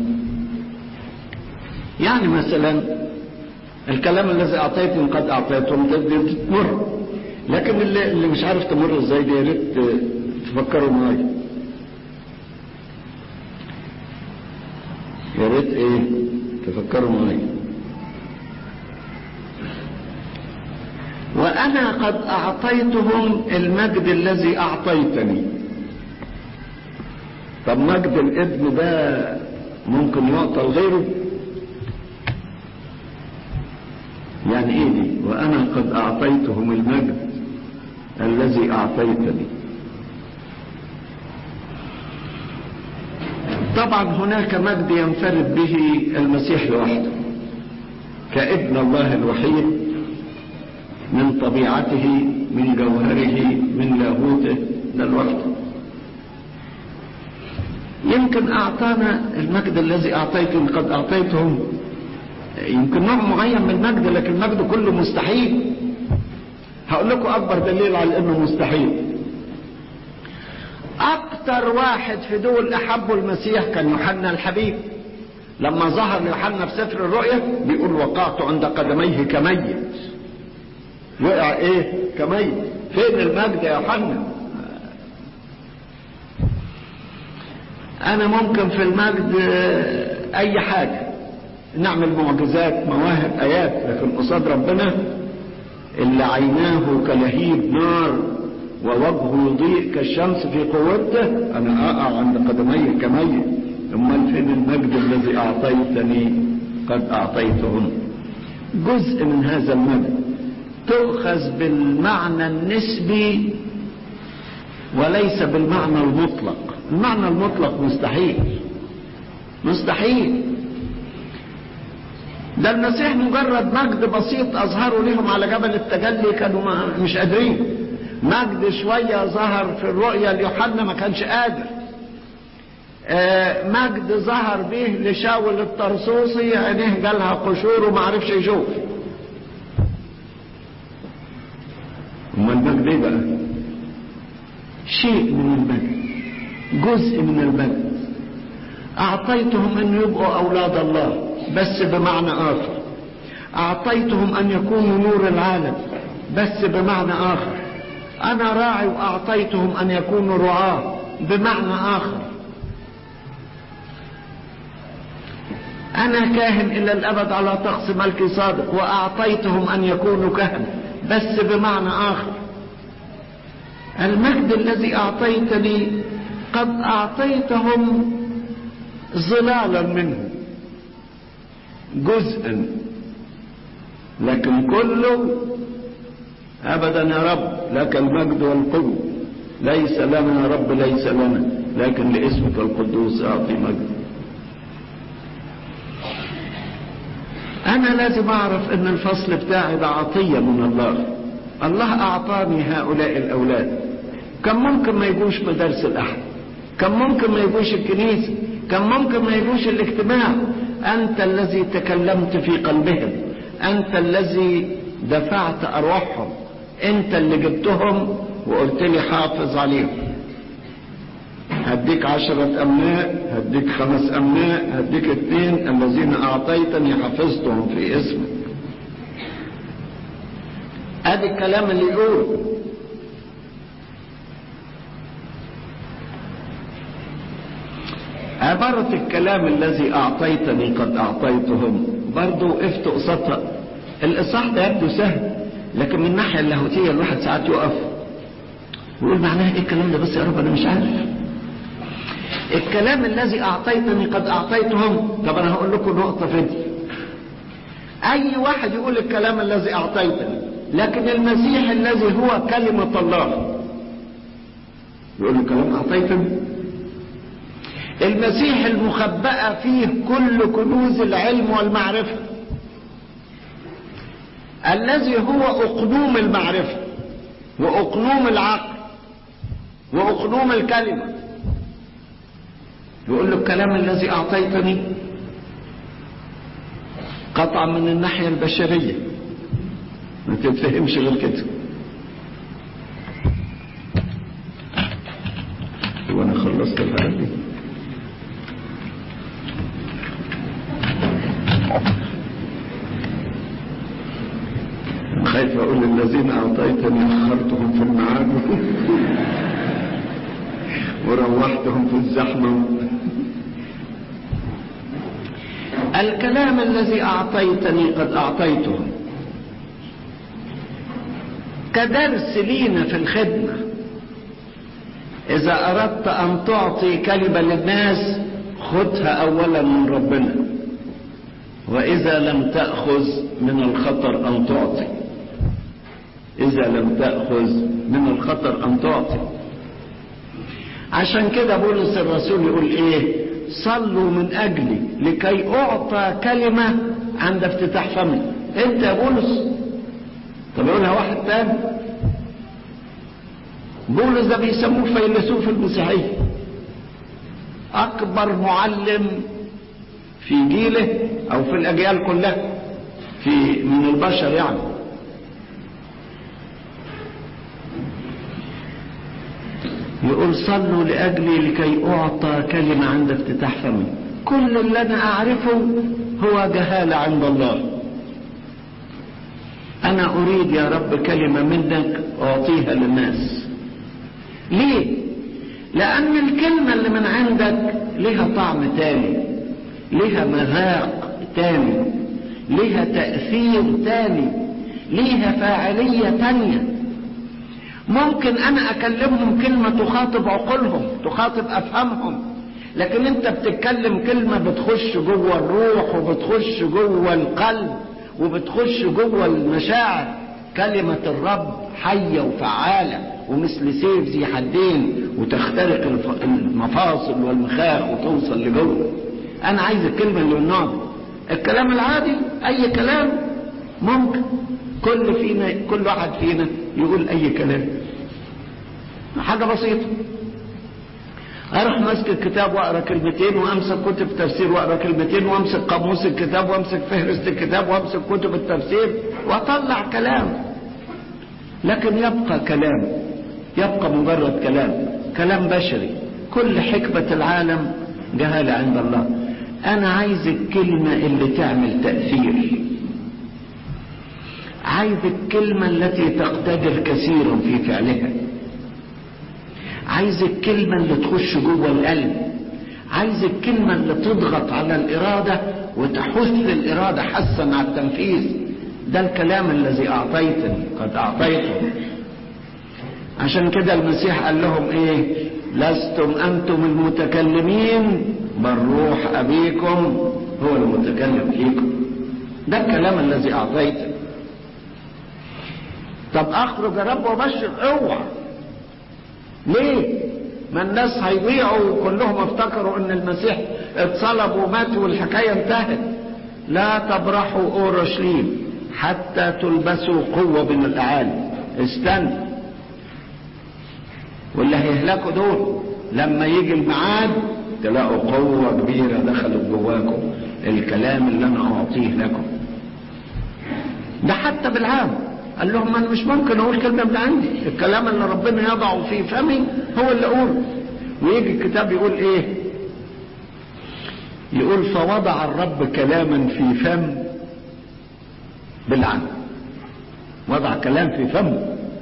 يعني مثلا الكلام الذي اعطيتم قد اعطيتم تمر، لكن اللي مش عارف تمر ازاي دي يا ريت تفكروا معايا. يا ريت ايه تفكروا معايا. أنا قد أعطيتهم المجد الذي أعطيتني. طب مجد الابن ده ممكن يعطى لغيره؟ يعني ايه دي؟ وأنا قد أعطيتهم المجد الذي أعطيتني. طبعا هناك مجد ينفرد به المسيح لوحده كابن الله الوحيد، من طبيعته، من جوهره، من لاهوته، ده لوحده. يمكن أعطانا المجد الذي أعطيتهم، قد أعطيتهم يمكن نوع معين من المجد، لكن المجد كله مستحيل. هقول لكم أكبر دليل على أنه مستحيل. أكتر واحد في دول أحبوا المسيح كان يوحنا الحبيب. لما ظهر ليوحنا في سفر الرؤيا بيقول وقعت عند قدميه كميت. وقع ايه؟ كميت. فين المجد يا يوحنا؟ انا ممكن في المجد اي حاجة، نعمل معجزات، مواهب، ايات، لكن قصاد ربنا اللي عيناه كلهيب نار ووجهه يضيء كالشمس في قوته، انا اقع عند قدميه كميت. امال فين المجد الذي اعطيتني؟ قد اعطيتهم. جزء من هذا المجد تؤخذ بالمعنى النسبي وليس بالمعنى المطلق. المعنى المطلق مستحيل، مستحيل. ده المسيح مجرد مجد بسيط اظهروا لهم على جبل التجلي كانوا مش قادرين. مجد شوية ظهر في الرؤيا ليوحنا ما كانش قادر. مجد ظهر به لشاول الطرسوسي عينيه جالها قشور وما عرفش يشوف. امال المجد ايه بقى؟ شيء من المجد، جزء من المجد. اعطيتهم ان يبقوا اولاد الله بس بمعنى اخر. اعطيتهم ان يكونوا نور العالم بس بمعنى اخر. انا راعي واعطيتهم ان يكونوا رعاة بمعنى اخر. انا كاهن الى الابد على طقس ملكي صادق واعطيتهم ان يكونوا كهنة بس بمعنى اخر. المجد الذي اعطيتني قد اعطيتهم ظلالا منه، جزءا، لكن كله ابدا يا رب لك المجد والقوة. ليس لنا يا رب، ليس لنا، لكن لاسمك القدوس اعطي مجد. انا لازم اعرف ان الفصل بتاعي ده عطية من الله. الله اعطاني هؤلاء الاولاد. كان ممكن ما يجوش مدارس الاحد، كان ممكن ما يجوش الكنيسة، كان ممكن ما يجوش الاجتماع. انت الذي تكلمت في قلبهم، انت الذي دفعت ارواحهم، انت اللي جبتهم وقلت لي حافظ عليهم. هديك 10 أبناء، هديك 5 أبناء، هديك 2 الذين أعطيتني حفظتهم في اسمك. ادي الكلام اللي يقول. عبارة الكلام الذي أعطيتني قد أعطيتهم برضو وقفت قصتها. الإصحاح ده يبدو سهل، لكن من الناحية اللاهوتية الواحد ساعات يقف ويقول معناها إيه الكلام ده؟ بس يا رب أنا مش عارف. الكلام الذي أعطيتني قد أعطيتهم. طب أنا هقول لكم نقطة فدي. أي واحد يقول الكلام الذي أعطيتني، لكن المسيح الذي هو كلمة الله يقول له كلام أعطيتني. المسيح المخبأة فيه كل كنوز العلم والمعرفة، الذي هو أقنوم المعرفة وأقنوم العقل وأقنوم الكلمة، يقول له الكلام الذي أعطيتني. قطعا من الناحية البشرية ما تتفهمش غير كده. وانا خلصت الحاجة دي. خايف اقول الذين اعطيتني اخرتهم في الميعاد وروحتهم في الزحمة. الكلام الذي اعطيتني قد اعطيتهم. كدرس لينا في الخدمة. إذا أردت أن تعطي كلمة للناس خدها أولا من ربنا، وإذا لم تأخذ من الخطر أن تعطي. إذا لم تأخذ من الخطر أن تعطي. عشان كده بولس الرسول يقول إيه؟ صلوا من أجلي لكي أعطى كلمة عند افتتاح فمي. أنت يا بولس؟ طب يقولها واحد تاني. بولس ده بيسموه فيلسوف المسيحية، أكبر معلم في جيله أو في الأجيال كلها من البشر يعني. يقول صلوا لأجلي لكي أعطى كلمة عند افتتاح فمي. كل اللي أنا أعرفه هو جهالة عند الله. أنا أريد يا رب كلمة منك أعطيها للناس. ليه؟ لأن الكلمة اللي من عندك لها طعم تاني، لها مذاق تاني، لها تأثير تاني، لها فاعلية تانية. ممكن أنا أكلمهم كلمة تخاطب عقولهم، تخاطب أفهمهم، لكن أنت بتتكلم كلمة بتخش جوه الروح وبتخش جوه القلب وبتخش جوه المشاعر. كلمة الرب حية وفعالة ومثل سيف ذي حدين وتخترق المفاصل والمخاخ وتوصل لجوه. أنا عايز الكلمة اللي من النوع ده. الكلام العادي أي كلام ممكن كل واحد فينا يقول أي كلام، حاجة بسيطة. أروح ماسك الكتاب وأقرأ كلمتين، وأمسك كتب تفسير وأقرأ كلمتين، وأمسك قاموس الكتاب وأمسك فهرست الكتاب وأمسك كتب التفسير وأطلع كلام. لكن يبقى كلام، يبقى مجرد كلام بشري. كل حكمة العالم جهالة عند الله. أنا عايز الكلمة اللي تعمل تأثير، عايز الكلمة التي تقتدر كثيرا في فعلها، عايز الكلمة اللي تخش جوه القلب، عايز الكلمة اللي تضغط على الإرادة وتحث الإرادة حثا على التنفيذ. ده الكلام الذي أعطيتني قد أعطيته. عشان كده المسيح قال لهم إيه؟ لستم أنتم المتكلمين بل روح أبيكم هو المتكلم فيكم. ده الكلام الذي أعطيته. طب أخرج يا رب وبشر؟ اوعى. ليه؟ ما الناس هيضيعوا كلهم افتكروا ان المسيح اتصلب ومات والحكاية انتهت. لا تبرحوا اورشليم حتى تلبسوا قوة من الاعالي. استنوا، واللي هيهلكوا دول لما يجي الميعاد تلاقوا قوة كبيرة دخلت جواكم. الكلام اللي انا اعطيه لكم ده حتى بالعام قال لهم انا مش ممكن اقول كلمة من عندي، الكلام اللي ربنا يضعه في فمي هو اللي اقوله. ويجي الكتاب يقول ايه؟ يقول فوضع الرب كلاما في فم بالعام. وضع كلام في فم.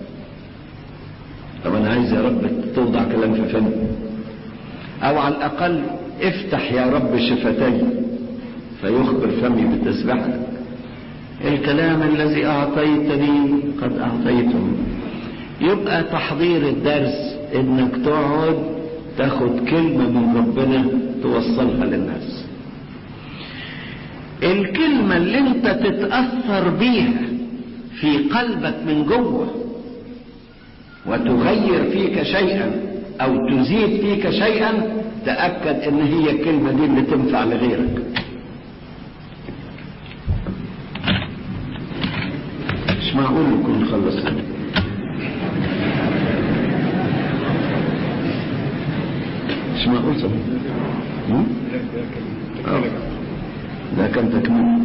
طب انا عايز يا رب توضع كلام في فم، او على الاقل افتح يا رب شفتي فيخبر فمي بتسبحك. الكلام الذي أعطيتني قد أعطيته. يبقى تحضير الدرس إنك تقعد تاخد كلمة من ربنا توصلها للناس. الكلمة اللي انت تتأثر بيها في قلبك من جوه وتغير فيك شيئا أو تزيد فيك شيئا، تأكد إن هي الكلمة دي اللي تنفع لغيرك. مش معقول نكون خلصنا. مش معقول صحيح. ده كان تكميل.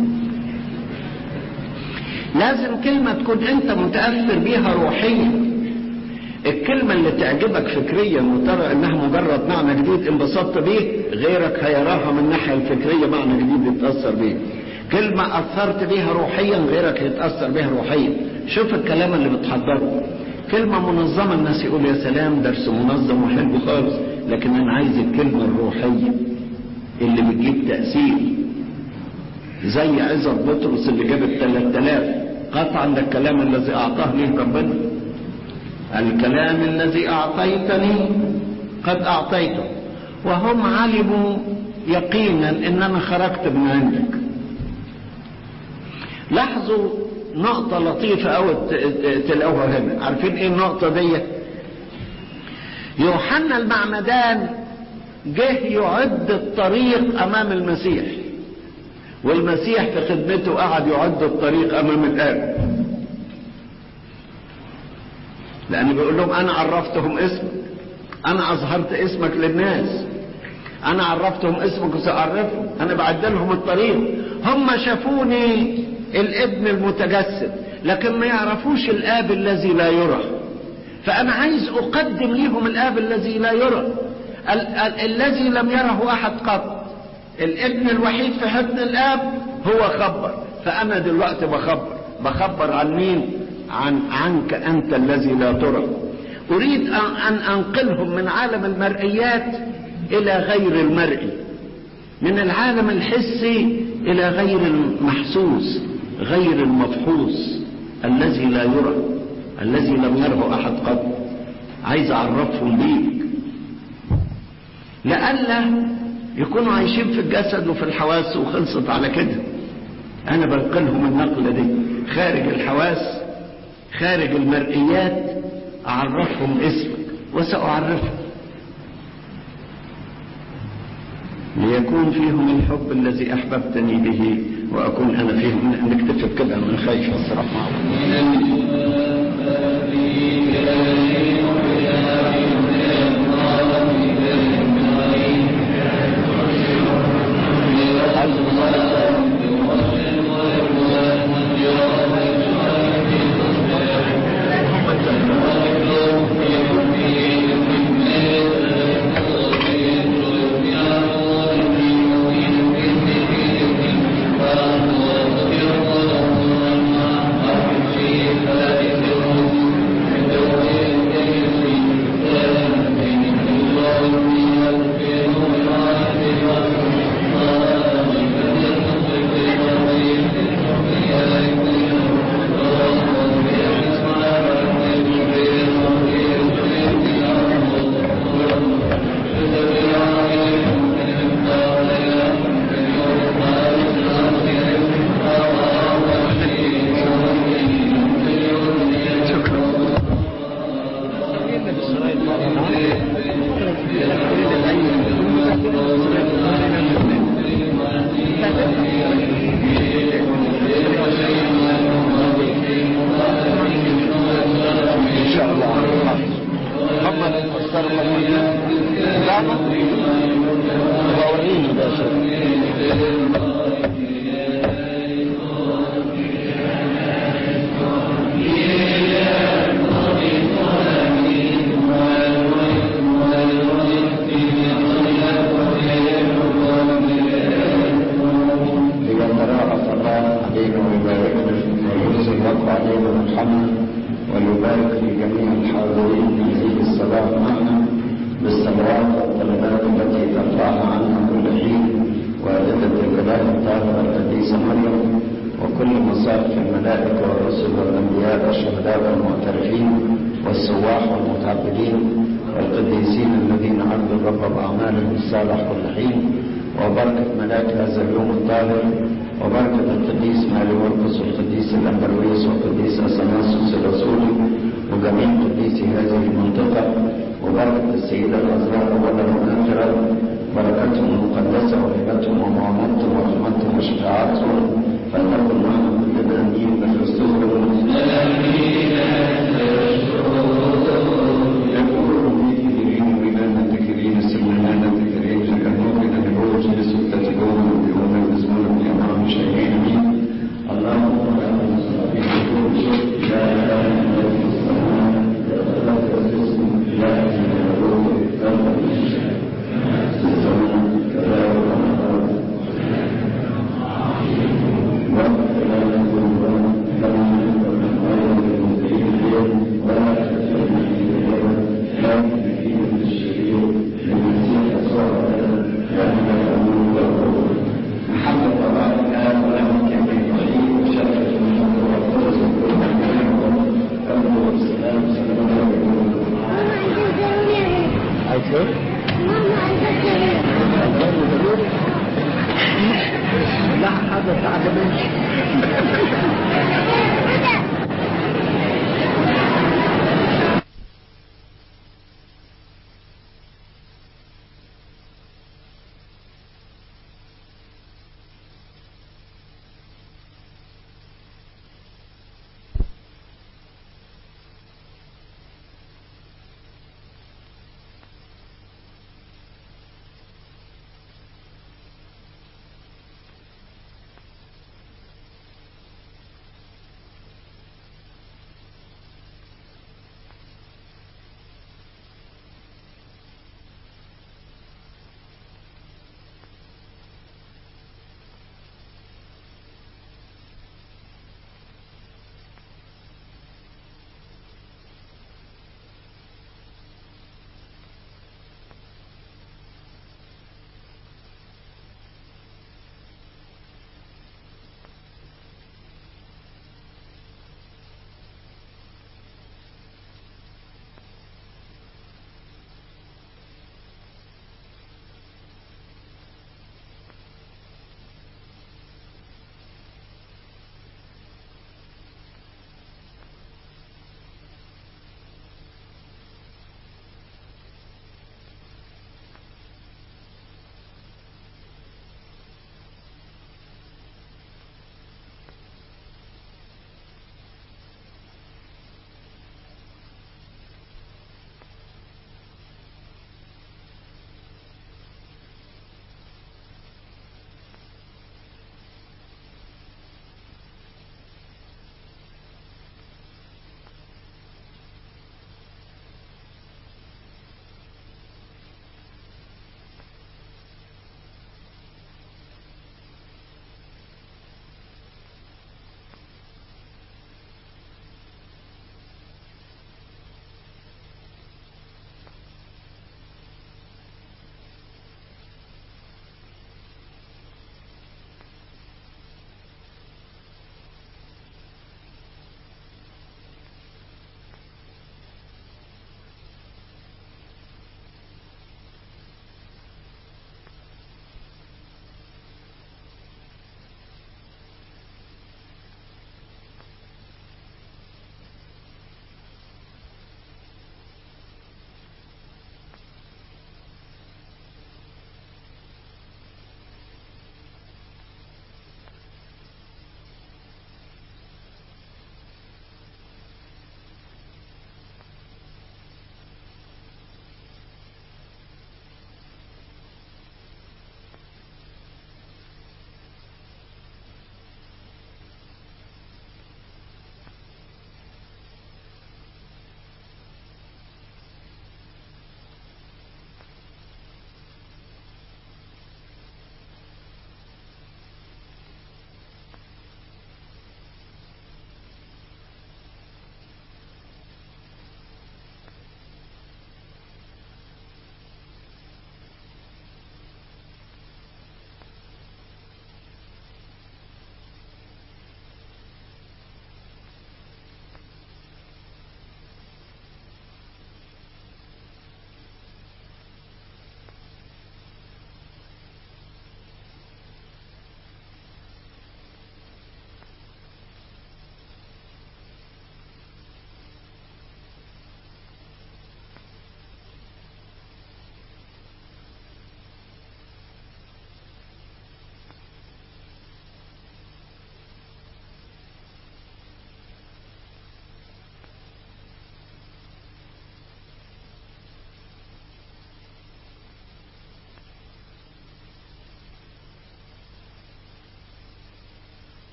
لازم كلمة تكون انت متأثر بيها روحيا. الكلمة اللي تعجبك فكريا وترى انها مجرد معنى جديد انبسطت بيه، غيرك هيراها من الناحية الفكرية معنى جديد يتأثر بيه. كلمة أثرت بيها روحيا غيرك يتأثر بيها روحيا. شوف الكلام اللي بتحضره. كلمة منظمة الناس يقول يا سلام درس منظم وحلو خالص، لكن أنا عايز الكلمة الروحية اللي بتجيب تأثير، زي عظة بطرس اللي جابت 3000. قطعا ده الكلام الذي أعطاه ليه ربنا. الكلام الذي أعطيتني قد أعطيته. وهم علموا يقينا إن أنا خرجت من عندك. لاحظوا نقطة لطيفة أو تلاقوها هنا. عارفين إيه النقطة دي؟ يوحنا المعمدان جه يعد الطريق أمام المسيح، والمسيح في خدمته قعد يعد الطريق أمام الآب، لأنه بيقول لهم أنا عرفتهم اسمك، أنا أظهرت اسمك للناس، أنا عرفتهم اسمك وسأعرفهم، أنا بعد لهم الطريق. هم شافوني الابن المتجسد لكن ما يعرفوش الآب الذي لا يرى، فأنا عايز أقدم لهم الآب الذي لا يرى، الذي لم يره أحد قط، الابن الوحيد في حضن الآب هو خبر. فأنا دلوقتي بخبر عن مين؟ عنك أنت الذي لا ترى. أريد أن أنقلهم من عالم المرئيات إلى غير المرئي، من العالم الحسي إلى غير المحسوس، غير المفحوص، الذي لا يرى، الذي لم يره أحد قط. عايز أعرفهم بيك لألا يكونوا عايشين في الجسد وفي الحواس وخلصت على كده. أنا بنقلهم النقلة دي خارج الحواس، خارج المرئيات، أعرفهم اسمك وسأعرفهم، ليكون فيهم الحب الذي أحببتني به وأكون أنا فيهم. نكتفي بكده، أنا خايف الصراحة. فلنكن معنا كلنا امين بخريستوس